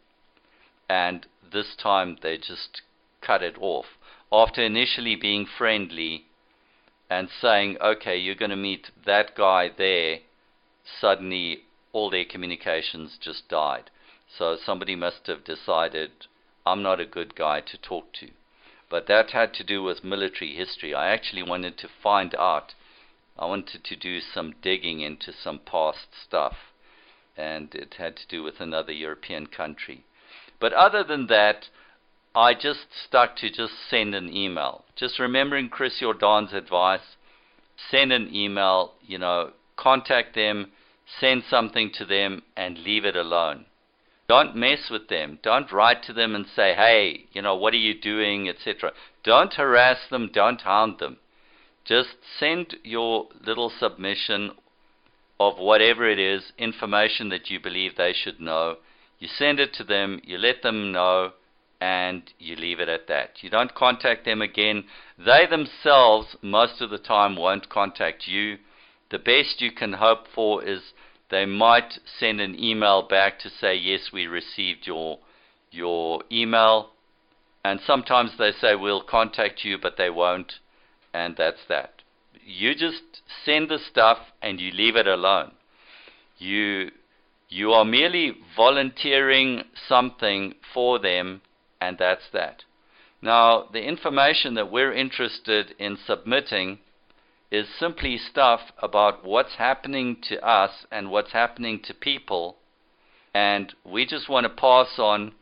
and this time they just cut it off. After initially being friendly and saying, okay, you're going to meet that guy there, suddenly all their communications just died. So somebody must have decided, I'm not a good guy to talk to. But that had to do with military history. I actually wanted to find out. I wanted to do some digging into some past stuff, and it had to do with another European country. But other than that, I just stuck to just send an email. Just remembering Chris Jordan's advice, send an email, you know, contact them, send something to them, and leave it alone. Don't mess with them. Don't write to them and say, hey, you know, what are you doing, et cetera. Don't harass them. Don't hound them. Just send your little submission of whatever it is, information that you believe they should know. You send it to them, you let them know, and you leave it at that. You don't contact them again. They themselves, most of the time, won't contact you. The best you can hope for is they might send an email back to say, yes, we received your, your email. And sometimes they say, we'll contact you, but they won't. And that's that. You just send the stuff and you leave it alone. You, you are merely volunteering something for them, and that's that. Now, the information that we're interested in submitting is simply stuff about what's happening to us and what's happening to people, and we just want to pass on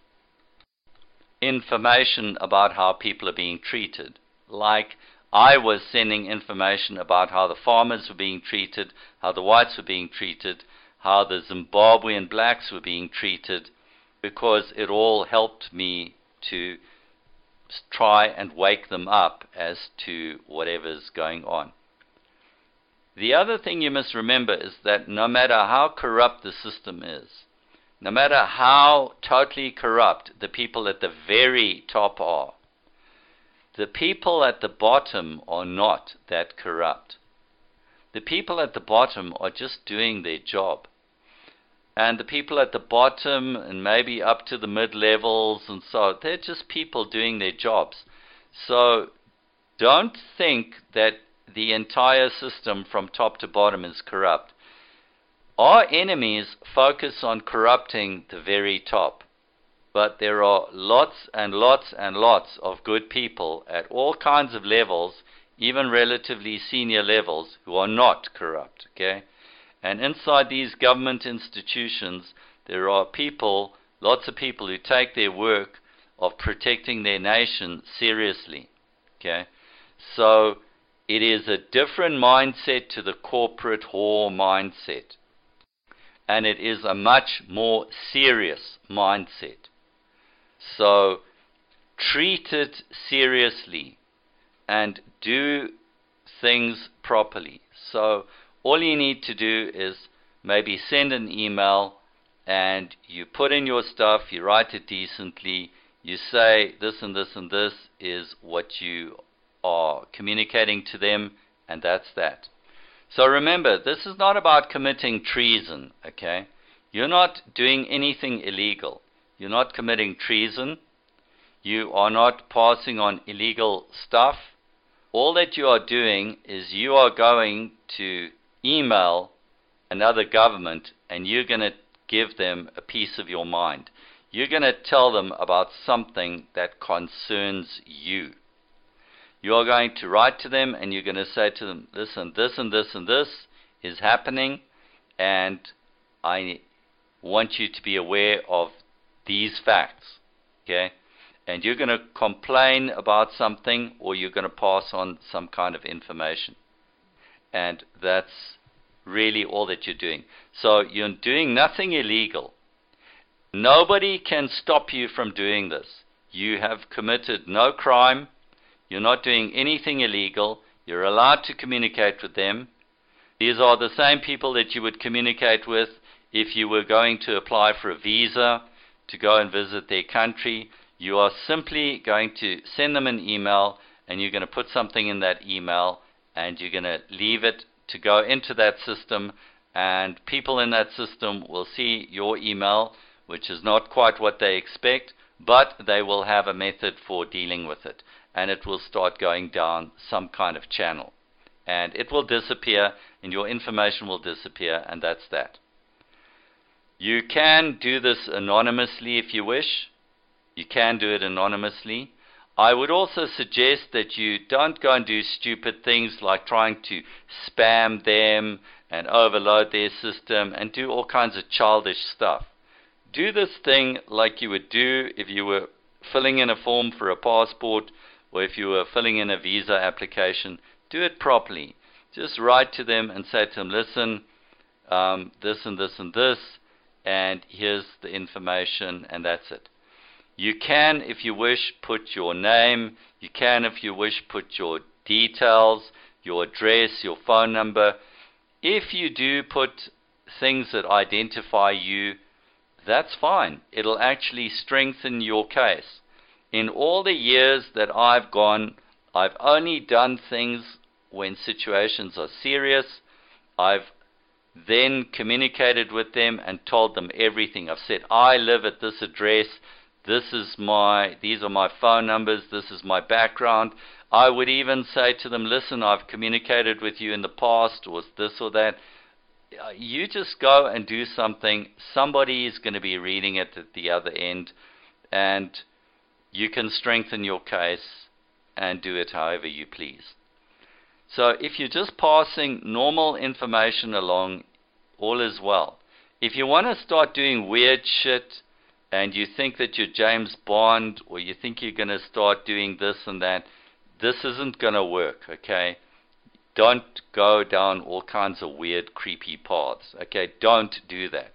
information about how people are being treated. Like I was sending information about how the farmers were being treated, how the whites were being treated, how the Zimbabwean blacks were being treated, because it all helped me to try and wake them up as to whatever's going on. The other thing you must remember is that no matter how corrupt the system is, no matter how totally corrupt the people at the very top are, the people at the bottom are not that corrupt. The people at the bottom are just doing their job. And the people at the bottom and maybe up to the mid-levels and so, they're just people doing their jobs. So don't think that the entire system from top to bottom is corrupt. Our enemies focus on corrupting the very top. But there are lots and lots and lots of good people at all kinds of levels, even relatively senior levels, who are not corrupt, okay? And inside these government institutions, there are people, lots of people who take their work of protecting their nation seriously, okay? So it is a different mindset to the corporate whore mindset. And it is a much more serious mindset. So treat it seriously and do things properly. So all you need to do is maybe send an email and you put in your stuff, you write it decently, you say this and this and this is what you are communicating to them, and that's that. So remember, this is not about committing treason, okay? You're not doing anything illegal. You're not committing treason. You are not passing on illegal stuff. All that you are doing is you are going to email another government and you're going to give them a piece of your mind. You're going to tell them about something that concerns you. You are going to write to them and you're going to say to them, listen, this and this and this is happening, and I want you to be aware of these facts, okay? And you're going to complain about something, or you're going to pass on some kind of information. And that's really all that you're doing. So you're doing nothing illegal. Nobody can stop you from doing this. You have committed no crime. You're not doing anything illegal. You're allowed to communicate with them. These are the same people that you would communicate with if you were going to apply for a visa to go and visit their country. You are simply going to send them an email, and you're going to put something in that email, and you're going to leave it to go into that system, and people in that system will see your email, which is not quite what they expect, but they will have a method for dealing with it, and it will start going down some kind of channel, and it will disappear, and your information will disappear, and that's that. You can do this anonymously if you wish. You can do it anonymously. I would also suggest that you don't go and do stupid things like trying to spam them and overload their system and do all kinds of childish stuff. Do this thing like you would do if you were filling in a form for a passport, or if you were filling in a visa application. Do it properly. Just write to them and say to them, listen, um, this and this and this, and here's the information, and that's it. You can, if you wish, put your name. You can, if you wish, put your details, your address, your phone number. If you do put things that identify you, that's fine. It'll actually strengthen your case. In all the years that I've gone, I've only done things when situations are serious. I've then communicated with them and told them everything. I've said, I live at this address. This is my, these are my phone numbers, this is my background. I would even say to them, listen, I've communicated with you in the past, or this or that. You just go and do something. Somebody is going to be reading it at the other end, and you can strengthen your case and do it however you please. So if you're just passing normal information along, all is well. If you want to start doing weird shit, and you think that you're James Bond, or you think you're going to start doing this and that, this isn't going to work, okay? Don't go down all kinds of weird, creepy paths, okay? Don't do that.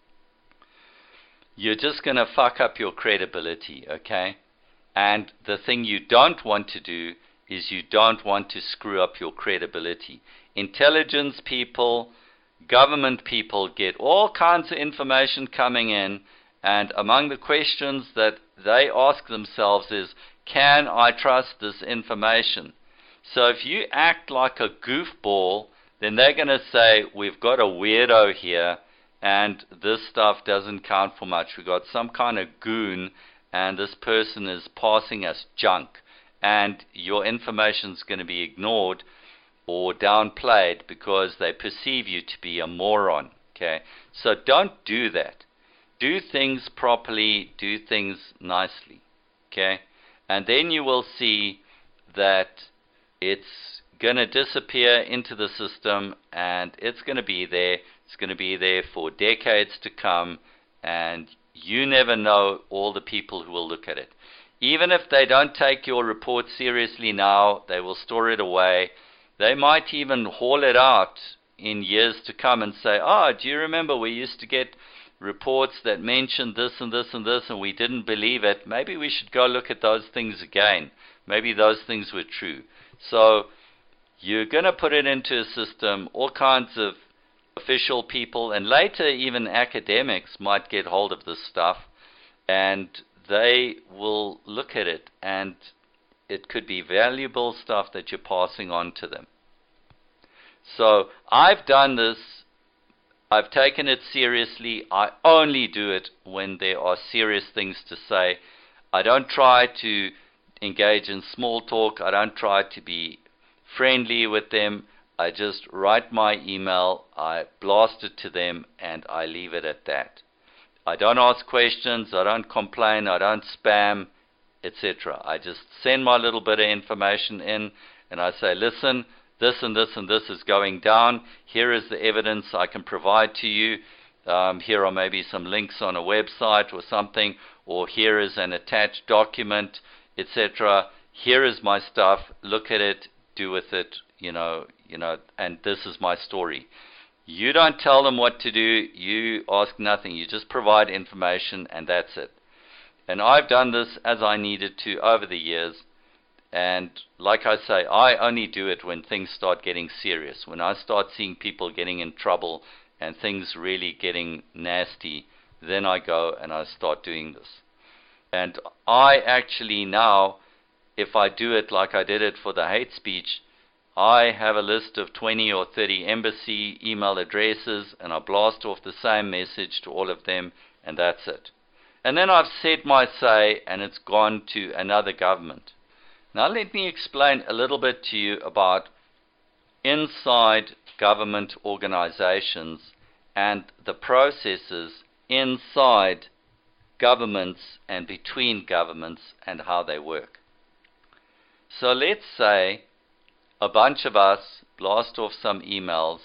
You're just going to fuck up your credibility, okay? And the thing you don't want to do is you don't want to screw up your credibility. Intelligence people, government people get all kinds of information coming in, and among the questions that they ask themselves is, can I trust this information? So if you act like a goofball, then they're going to say, we've got a weirdo here, and this stuff doesn't count for much. We've got some kind of goon, and this person is passing us junk, and your information is going to be ignored or downplayed because they perceive you to be a moron. Okay, so don't do that. Do things properly, do things nicely, okay? And then you will see that it's going to disappear into the system, and it's going to be there. It's going to be there for decades to come, and you never know all the people who will look at it. Even if they don't take your report seriously now, they will store it away. They might even haul it out in years to come and say, oh, do you remember we used to get reports that mentioned this and this and this, and we didn't believe it. Maybe we should go look at those things again. Maybe those things were true. So you're going to put it into a system. All kinds of official people, and later even academics, might get hold of this stuff, and they will look at it, and it could be valuable stuff that you're passing on to them. So I've done this. I've taken it seriously. I only do it when there are serious things to say. I don't try to engage in small talk. I don't try to be friendly with them. I just write my email, I blast it to them, and I leave it at that. I don't ask questions, I don't complain, I don't spam, et cetera. I just send my little bit of information in, and I say, listen, this and this and this is going down. Here is the evidence I can provide to you. Um, here are maybe some links on a website or something, or here is an attached document, et cetera. Here is my stuff. Look at it, do with it, you know, you know, and this is my story. You don't tell them what to do. You ask nothing. You just provide information, and that's it. And I've done this as I needed to over the years. And like I say, I only do it when things start getting serious. When I start seeing people getting in trouble and things really getting nasty, then I go and I start doing this. And I actually now, if I do it like I did it for the hate speech, I have a list of twenty or thirty embassy email addresses, and I blast off the same message to all of them, and that's it. And then I've said my say, and it's gone to another government. Now let me explain a little bit to you about inside government organizations and the processes inside governments and between governments and how they work. So let's say a bunch of us blast off some emails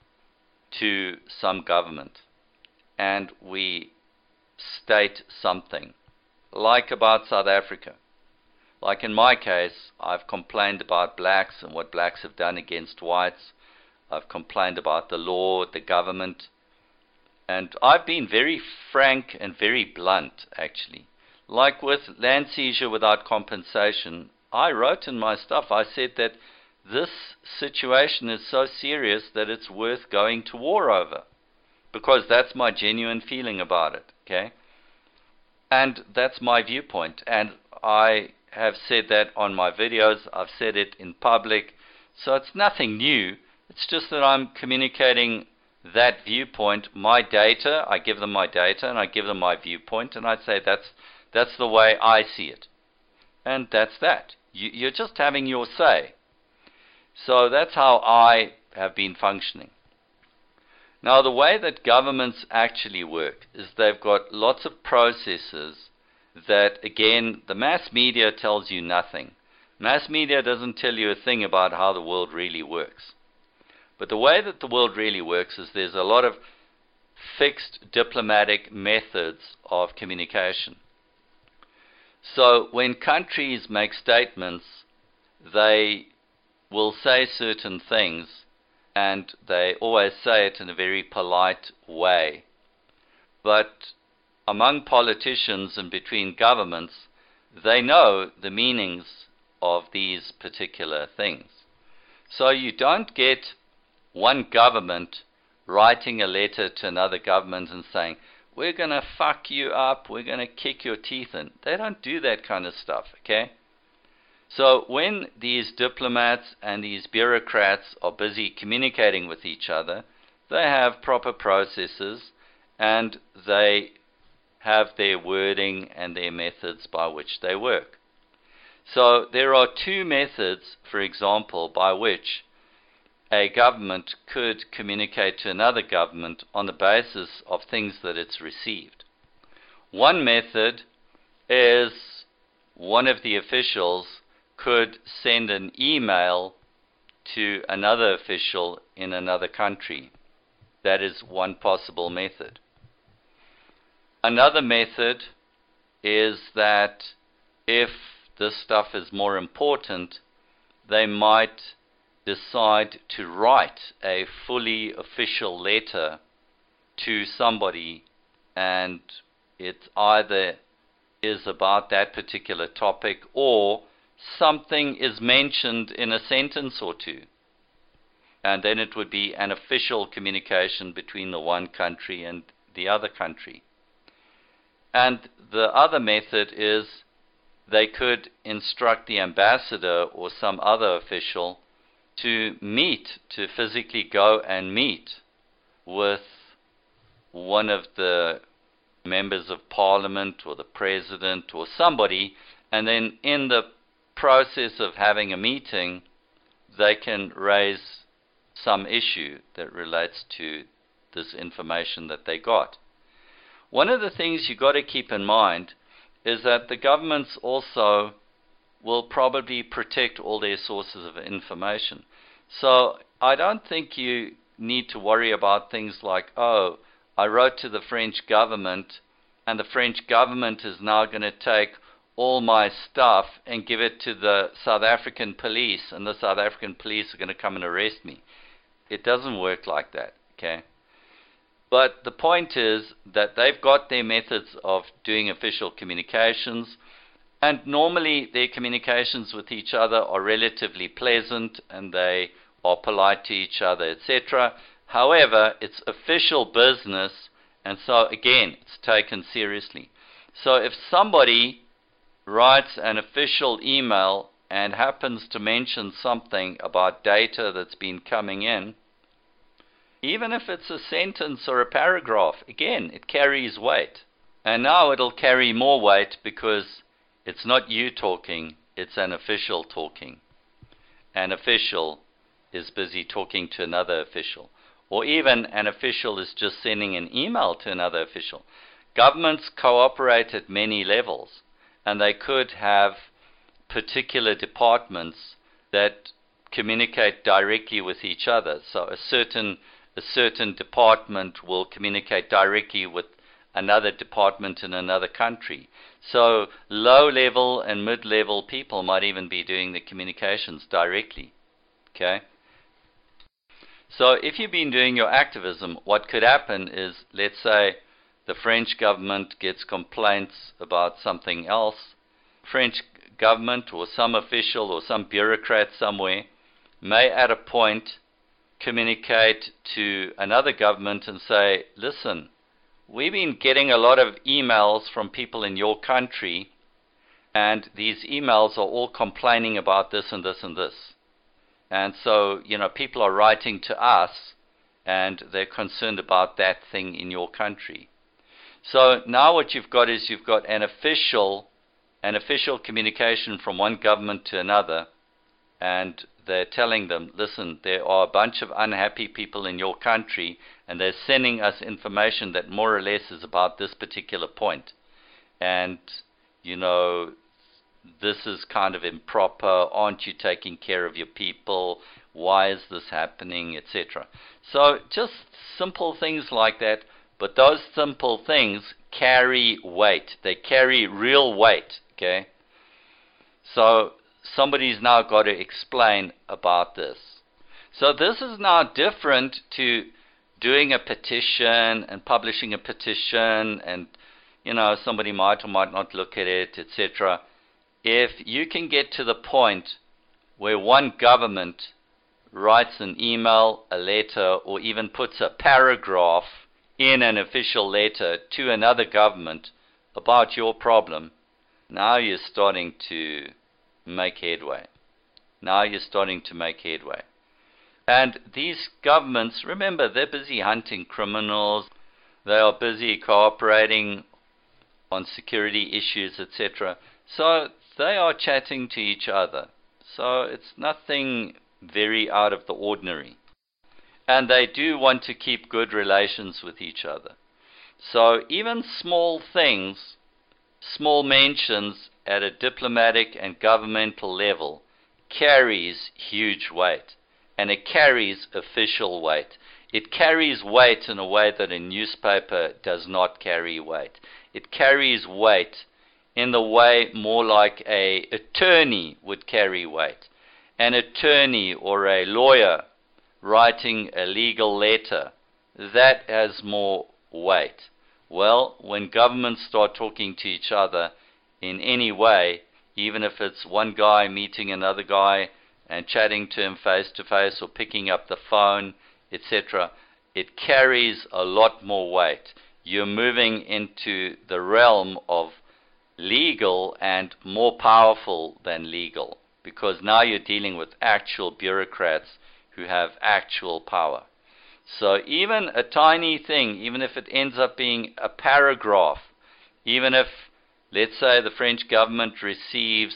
to some government and we state something, like about South Africa. Like in my case, I've complained about blacks and what blacks have done against whites. I've complained about the law, the government, and I've been very frank and very blunt, actually. Like with land seizure without compensation, I wrote in my stuff, I said that this situation is so serious that it's worth going to war over, because that's my genuine feeling about it, okay? And that's my viewpoint, and I have said that on my videos. I've said it in public, so it's nothing new. It's just that I'm communicating that viewpoint, my data. I give them my data and I give them my viewpoint, and I say that's that's the way I see it, and that's that. You, you're just having your say. So that's how I have been functioning. Now, the way that governments actually work is they've got lots of processes that, again, the mass media tells you nothing. Mass media doesn't tell you a thing about how the world really works. But the way that the world really works is there's a lot of fixed diplomatic methods of communication. So when countries make statements, they will say certain things, and they always say it in a very polite way. But among politicians and between governments, they know the meanings of these particular things. So you don't get one government writing a letter to another government and saying, we're going to fuck you up, we're going to kick your teeth in. They don't do that kind of stuff, okay? So when these diplomats and these bureaucrats are busy communicating with each other, they have proper processes and they have their wording and their methods by which they work. So there are two methods, for example, by which a government could communicate to another government on the basis of things that it's received. One method is one of the officials could send an email to another official in another country. That is one possible method. Another method is that if this stuff is more important, they might decide to write a fully official letter to somebody, and it either is about that particular topic or something is mentioned in a sentence or two. And then it would be an official communication between the one country and the other country. And the other method is they could instruct the ambassador or some other official to meet, to physically go and meet with one of the members of parliament or the president or somebody, and then in the process of having a meeting, they can raise some issue that relates to this information that they got. One of the things you've got to keep in mind is that the governments also will probably protect all their sources of information. So I don't think you need to worry about things like, oh, I wrote to the French government, and the French government is now going to take all my stuff and give it to the South African police, and the South African police are going to come and arrest me. It doesn't work like that, okay? But the point is that they've got their methods of doing official communications, and normally their communications with each other are relatively pleasant, and they are polite to each other, et cetera. However, it's official business, and so again, it's taken seriously. So if somebody writes an official email and happens to mention something about data that's been coming in, even if it's a sentence or a paragraph, again, it carries weight. And now it'll carry more weight because it's not you talking, it's an official talking. An official is busy talking to another official. Or even an official is just sending an email to another official. Governments cooperate at many levels, and they could have particular departments that communicate directly with each other. So a certain a certain department will communicate directly with another department in another country. So low-level and mid-level people might even be doing the communications directly. Okay? So if you've been doing your activism, what could happen is, let's say the French government gets complaints about something else. French government or some official or some bureaucrat somewhere may at a point communicate to another government and say, listen, we've been getting a lot of emails from people in your country, and these emails are all complaining about this and this and this. And so, you know, people are writing to us, and they're concerned about that thing in your country. So now what you've got is you've got an official, an official communication from one government to another, and they're telling them, listen, there are a bunch of unhappy people in your country, and they're sending us information that more or less is about this particular point. And, you know, this is kind of improper. Aren't you taking care of your people? Why is this happening, et cetera. So just simple things like that, but those simple things carry weight. They carry real weight, okay? So somebody's now got to explain about this. So this is now different to doing a petition and publishing a petition, and, you know, somebody might or might not look at it, et cetera. If you can get to the point where one government writes an email, a letter, or even puts a paragraph in an official letter to another government about your problem, now you're starting to make headway. Now you're starting to make headway. And these governments, remember, they're busy hunting criminals. They are busy cooperating on security issues, et cetera. So they are chatting to each other. So it's nothing very out of the ordinary. And they do want to keep good relations with each other. So even small things, small mentions at a diplomatic and governmental level carries huge weight. And it carries official weight. It carries weight in a way that a newspaper does not carry weight. It carries weight in the way more like an attorney would carry weight. An attorney or a lawyer writing a legal letter, that has more weight. Well, when governments start talking to each other in any way, even if it's one guy meeting another guy and chatting to him face to face or picking up the phone, et cetera, it carries a lot more weight. You're moving into the realm of legal and more powerful than legal, because now you're dealing with actual bureaucrats who have actual power. So even a tiny thing, even if it ends up being a paragraph, even if, let's say, the French government receives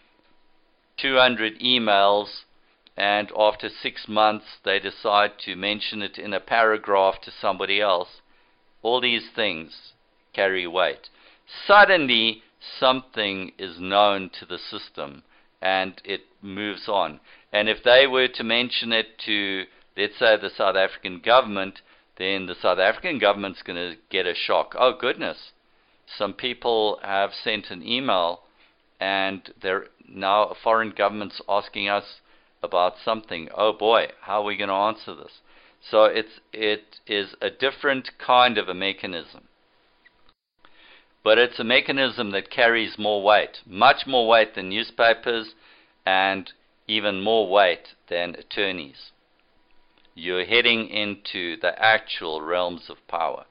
two hundred emails and after six months they decide to mention it in a paragraph to somebody else, all these things carry weight. Suddenly something is known to the system and it moves on. And if they were to mention it to, let's say, the South African government, then the South African government's going to get a shock. Oh goodness, some people have sent an email and they're now a foreign government's asking us about something. Oh boy, how are we going to answer this? So it's, it is a different kind of a mechanism. But it's a mechanism that carries more weight, much more weight than newspapers and even more weight than attorneys. You're heading into the actual realms of power.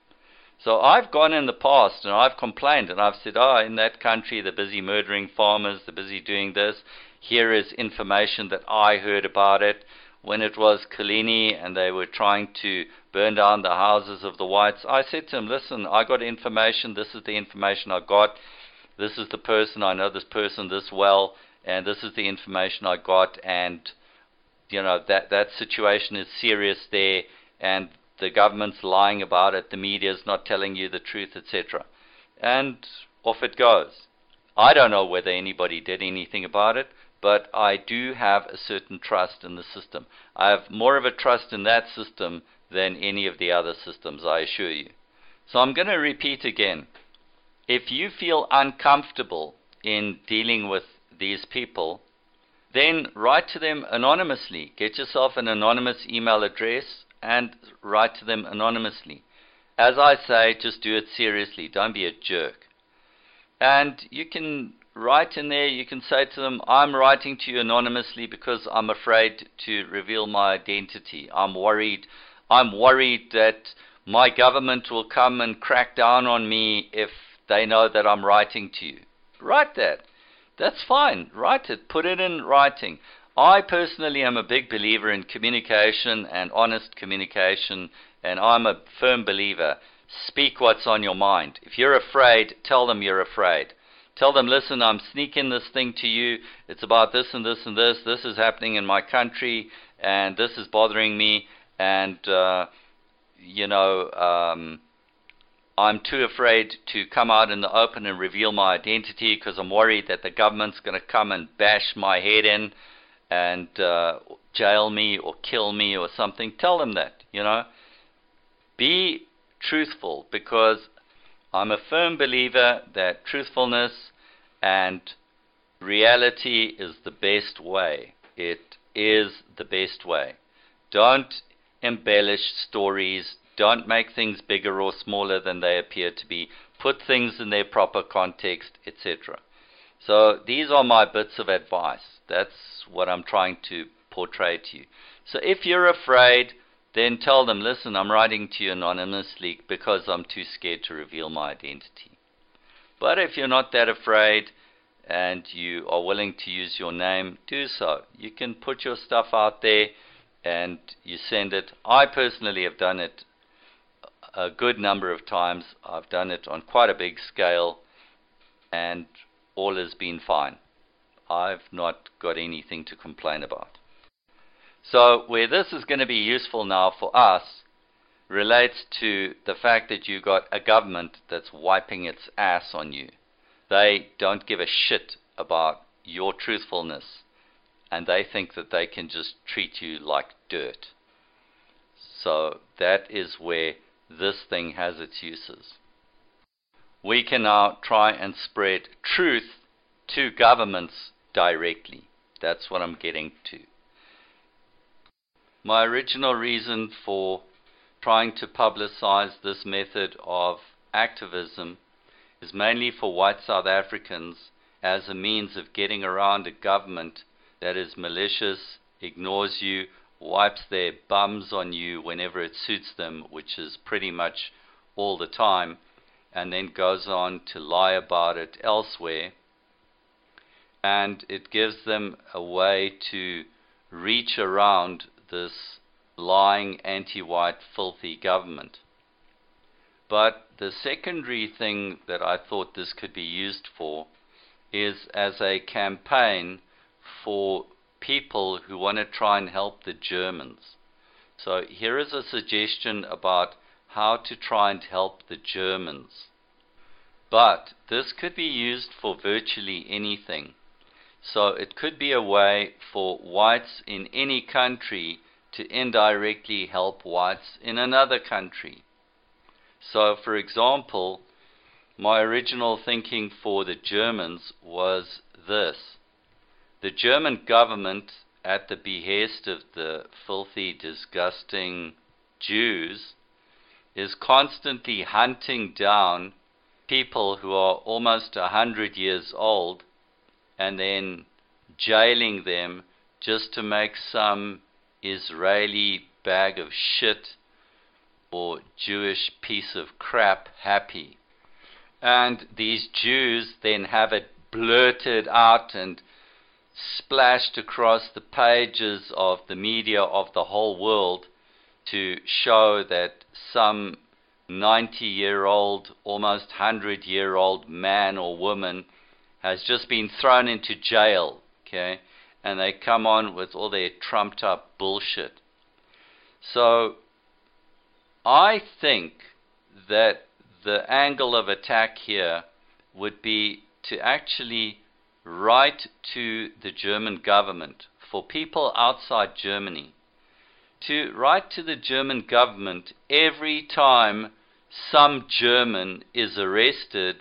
So I've gone in the past and I've complained and I've said, oh, in that country they're busy murdering farmers, they're busy doing this. Here is information that I heard about it when it was Kolini and they were trying to burn down the houses of the whites. I said to him, listen, I got information, this is the information I got, this is the person, I know this person this well, and this is the information I got, and you know, that, that situation is serious there, and the government's lying about it, the media's not telling you the truth, et cetera. And off it goes. I don't know whether anybody did anything about it, but I do have a certain trust in the system. I have more of a trust in that system than any of the other systems, I assure you. So I'm going to repeat again. If you feel uncomfortable in dealing with these people, then write to them anonymously. Get yourself an anonymous email address and write to them anonymously. As I say, just do it seriously. Don't be a jerk. And you can write in there, you can say to them, I'm writing to you anonymously because I'm afraid to reveal my identity. I'm worried. I'm worried that my government will come and crack down on me if they know that I'm writing to you. Write that. That's fine. Write it. Put it in writing. I personally am a big believer in communication and honest communication, and I'm a firm believer. Speak what's on your mind. If you're afraid, tell them you're afraid. Tell them, listen, I'm sneaking this thing to you. It's about this and this and this. This is happening in my country, and this is bothering me, and, uh, you know, um, I'm too afraid to come out in the open and reveal my identity because I'm worried that the government's going to come and bash my head in and uh, jail me or kill me or something. Tell them that, you know. Be truthful, because I'm a firm believer that truthfulness and reality is the best way. It is the best way. Don't embellish stories. Don't make things bigger or smaller than they appear to be. Put things in their proper context, et cetera. So these are my bits of advice. That's what I'm trying to portray to you. So if you're afraid, then tell them, listen, I'm writing to you anonymously because I'm too scared to reveal my identity. But if you're not that afraid and you are willing to use your name, do so. You can put your stuff out there and you send it. I personally have done it a good number of times. I've done it on quite a big scale, and all has been fine. I've not got anything to complain about. So where this is going to be useful now for us relates to the fact that you got a government that's wiping its ass on you. They don't give a shit about your truthfulness, and they think that they can just treat you like dirt. So that is where this thing has its uses. We can now try and spread truth to governments directly. That's what I'm getting to. My original reason for trying to publicize this method of activism is mainly for white South Africans as a means of getting around a government that is malicious, ignores you, wipes their bums on you whenever it suits them, which is pretty much all the time, and then goes on to lie about it elsewhere. And it gives them a way to reach around this lying, anti-white, filthy government. But the secondary thing that I thought this could be used for is as a campaign for people who want to try and help the Germans. So here is a suggestion about how to try and help the Germans. But this could be used for virtually anything. So it could be a way for whites in any country to indirectly help whites in another country. So, for example, my original thinking for the Germans was this. The German government, at the behest of the filthy, disgusting Jews, is constantly hunting down people who are almost a hundred years old and then jailing them just to make some Israeli bag of shit or Jewish piece of crap happy. And these Jews then have it blurted out and splashed across the pages of the media of the whole world to show that some ninety-year-old, almost one hundred-year-old man or woman has just been thrown into jail, okay? And they come on with all their trumped-up bullshit. So I think that the angle of attack here would be to actually write to the German government, for people outside Germany, to write to the German government every time some German is arrested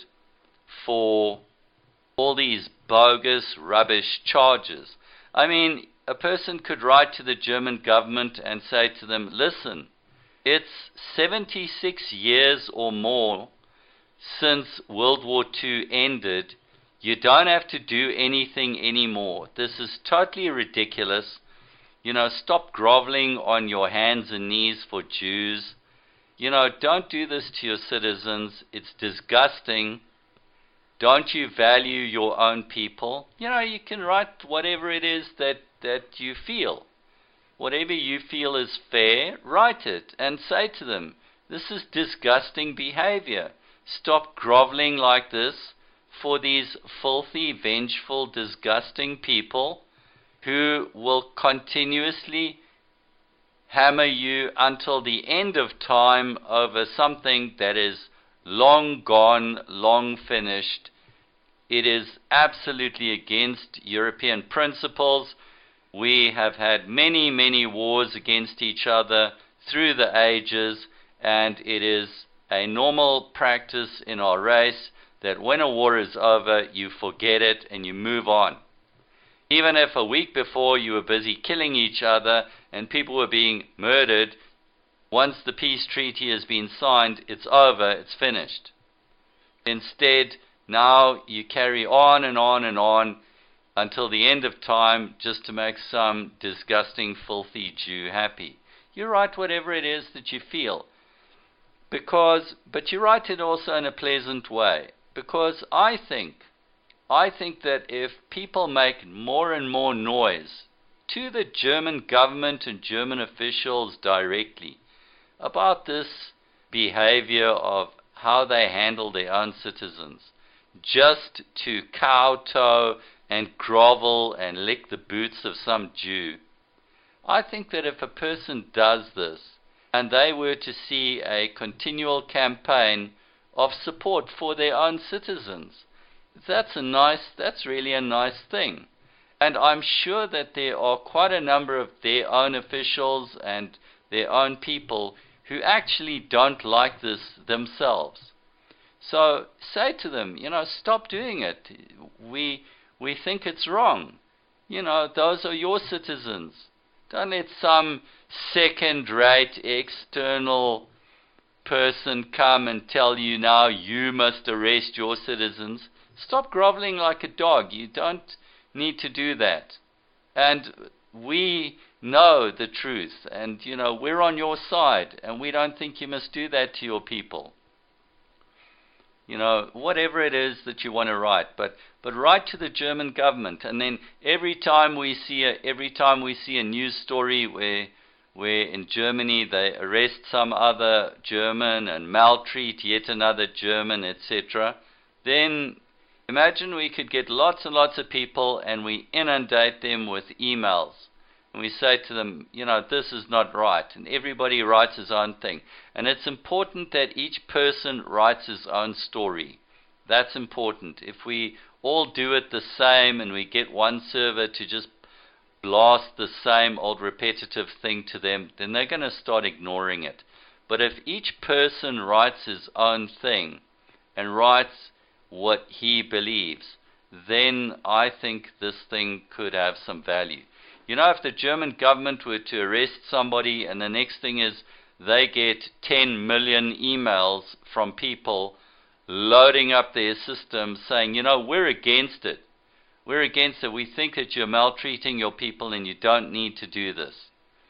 for all these bogus, rubbish charges. I mean, a person could write to the German government and say to them, listen, it's seventy-six years or more since World War Two ended. You don't have to do anything anymore. This is totally ridiculous. You know, stop groveling on your hands and knees for Jews. You know, don't do this to your citizens. It's disgusting. Don't you value your own people? You know, you can write whatever it is that, that you feel. Whatever you feel is fair, write it and say to them, this is disgusting behavior. Stop groveling like this for these filthy, vengeful, disgusting people who will continuously hammer you until the end of time over something that is long gone, long finished. It is absolutely against European principles. We have had many, many wars against each other through the ages, and it is a normal practice in our race that when a war is over, you forget it and you move on. Even if a week before you were busy killing each other and people were being murdered, once the peace treaty has been signed, it's over, it's finished. Instead, now you carry on and on and on until the end of time just to make some disgusting, filthy Jew happy. You write whatever it is that you feel. Because, but you write it also in a pleasant way. Because I think, I think that if people make more and more noise to the German government and German officials directly about this behavior of how they handle their own citizens, just to kowtow and grovel and lick the boots of some Jew. I think that if a person does this, and they were to see a continual campaign of support for their own citizens, that's a nice, that's really a nice thing. And I'm sure that there are quite a number of their own officials and their own people who actually don't like this themselves. So say to them, you know, stop doing it. We we think it's wrong. You know, those are your citizens. Don't let some second-rate external person come and tell you now you must arrest your citizens. Stop groveling like a dog. You don't need to do that. And we know the truth, and you know, we're on your side, and we don't think you must do that to your people. You know, whatever it is that you want to write, but but write to the German government, and then every time we see a every time we see a news story where where in Germany they arrest some other German and maltreat yet another German, et cetera, then imagine we could get lots and lots of people and we inundate them with emails. And we say to them, you know, this is not right. And everybody writes his own thing. And it's important that each person writes his own story. That's important. If we all do it the same and we get one server to just blast the same old repetitive thing to them, then they're going to start ignoring it. But if each person writes his own thing and writes what he believes, then I think this thing could have some value. You know, if the German government were to arrest somebody and the next thing is they get ten million emails from people loading up their system saying, you know, we're against it. We're against it. We think that you're maltreating your people and you don't need to do this.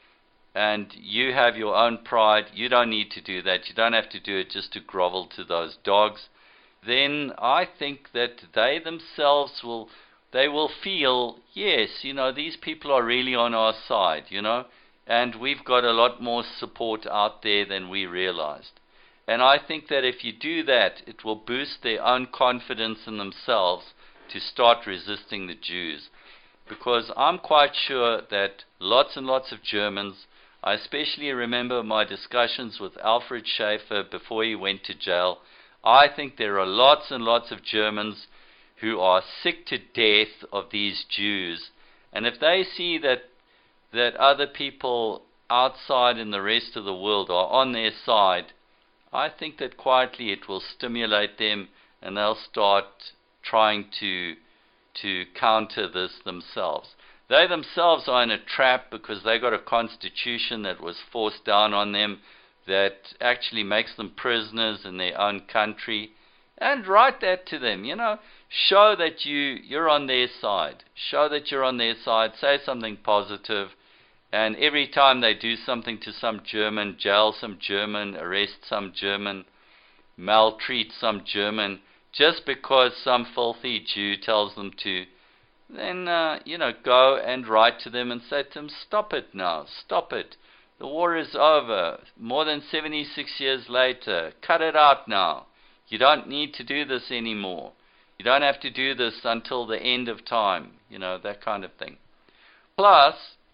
And you have your own pride. You don't need to do that. You don't have to do it just to grovel to those dogs. Then I think that they themselves will, they will feel, yes, you know, these people are really on our side, you know, and we've got a lot more support out there than we realized. And I think that if you do that, it will boost their own confidence in themselves to start resisting the Jews. Because I'm quite sure that lots and lots of Germans, I especially remember my discussions with Alfred Schaefer before he went to jail, I think there are lots and lots of Germans who are sick to death of these Jews. And if they see that that other people outside in the rest of the world are on their side, I think that quietly it will stimulate them and they'll start trying to to counter this themselves. They themselves are in a trap because they got a constitution that was forced down on them that actually makes them prisoners in their own country. And write that to them, you know. Show that you, you're on their side. Show that you're on their side. Say something positive. And every time they do something to some German, jail some German, arrest some German, maltreat some German, just because some filthy Jew tells them to, then, uh, you know, go and write to them and say to them, stop it now, stop it. The war is over. More than seventy-six years later. Cut it out now. You don't need to do this anymore. You don't have to do this until the end of time. You know, that kind of thing. Plus,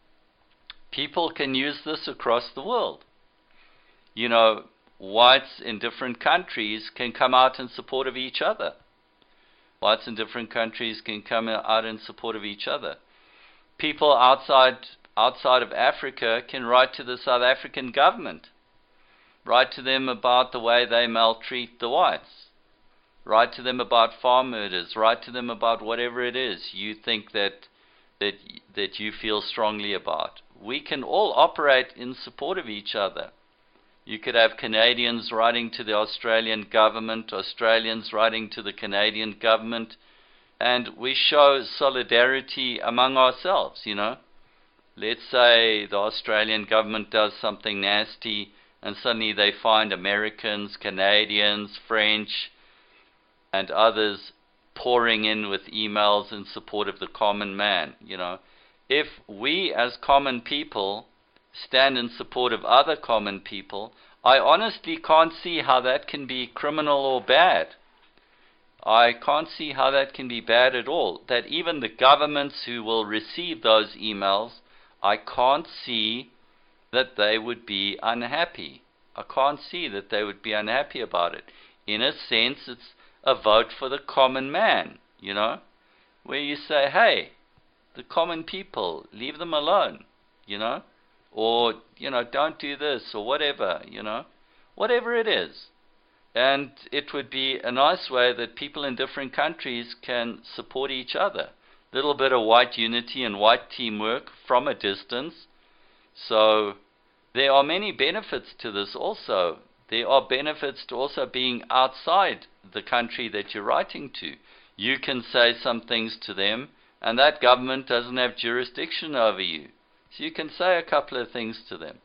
people can use this across the world. You know, whites in different countries can come out in support of each other. Whites in different countries can come out in support of each other. People outside outside of Africa can write to the South African government. Write to them about the way they maltreat the whites. Write to them about farm murders. Write to them about whatever it is you think that that that you feel strongly about. We can all operate in support of each other. You could have Canadians writing to the Australian government, Australians writing to the Canadian government, and we show solidarity among ourselves, you know. Let's say the Australian government does something nasty and suddenly they find Americans, Canadians, French, and others pouring in with emails in support of the common man, you know. If we as common people stand in support of other common people, I honestly can't see how that can be criminal or bad. I can't see how that can be bad at all. That even the governments who will receive those emails, I can't see that they would be unhappy. I can't see that they would be unhappy about it. In a sense, it's a vote for the common man, you know, where you say, hey, the common people, leave them alone, you know, or, you know, don't do this or whatever, you know, whatever it is. And it would be a nice way that people in different countries can support each other. A little bit of white unity and white teamwork from a distance. So there are many benefits to this also. There are benefits to also being outside the country that you're writing to. You can say some things to them, and that government doesn't have jurisdiction over you. So you can say a couple of things to them.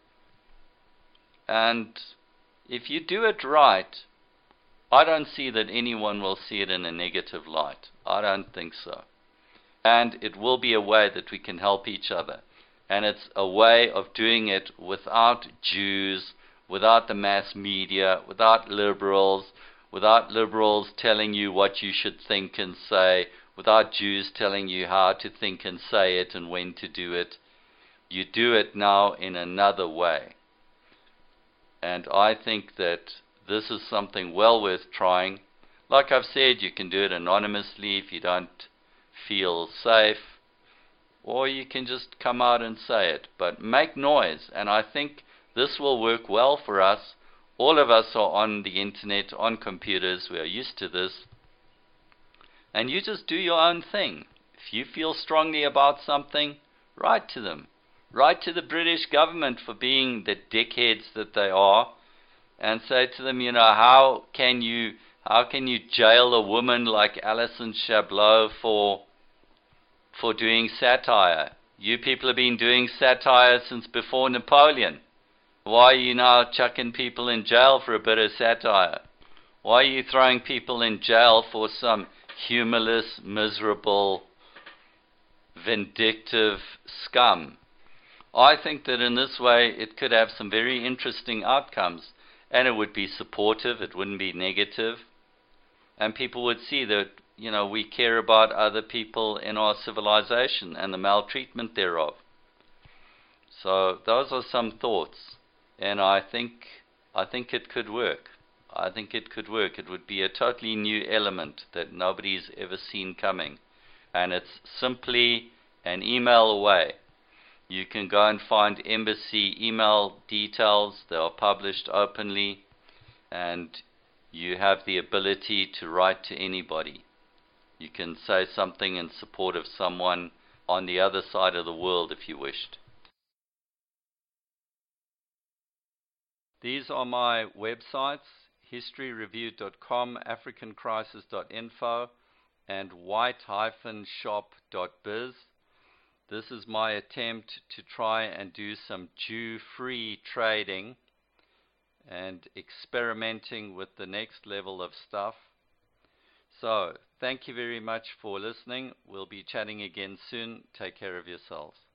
And if you do it right, I don't see that anyone will see it in a negative light. I don't think so. And it will be a way that we can help each other. And it's a way of doing it without Jews, without the mass media, without liberals, without liberals telling you what you should think and say, without Jews telling you how to think and say it and when to do it. You do it now in another way. And I think that this is something well worth trying. Like I've said, you can do it anonymously if you don't feel safe. or you can just come out and say it. But make noise, and I think this will work well for us. All of us are on the internet, on computers. We are used to this. And you just do your own thing. If you feel strongly about something, write to them. Write to the British government for being the dickheads that they are, and say to them, you know, how can you how can you jail a woman like Alison Chablot for for doing satire? You people have been doing satire since before Napoleon. Why are you now chucking people in jail for a bit of satire? Why are you throwing people in jail for some humorless, miserable, vindictive scum? I think that in this way it could have some very interesting outcomes, and it would be supportive, it wouldn't be negative, and people would see that, you know, we care about other people in our civilization and the maltreatment thereof. So those are some thoughts, and I think I think it could work. I think it could work. It would be a totally new element that nobody's ever seen coming, and it's simply an email away. You can go and find embassy email details. They are published openly, and you have the ability to write to anybody. You can say something in support of someone on the other side of the world if you wished. These are my websites: history review dot com, african crisis dot info, and white dash shop dot biz. This is my attempt to try and do some Jew-free trading and experimenting with the next level of stuff. So, thank you very much for listening. We'll be chatting again soon. Take care of yourselves.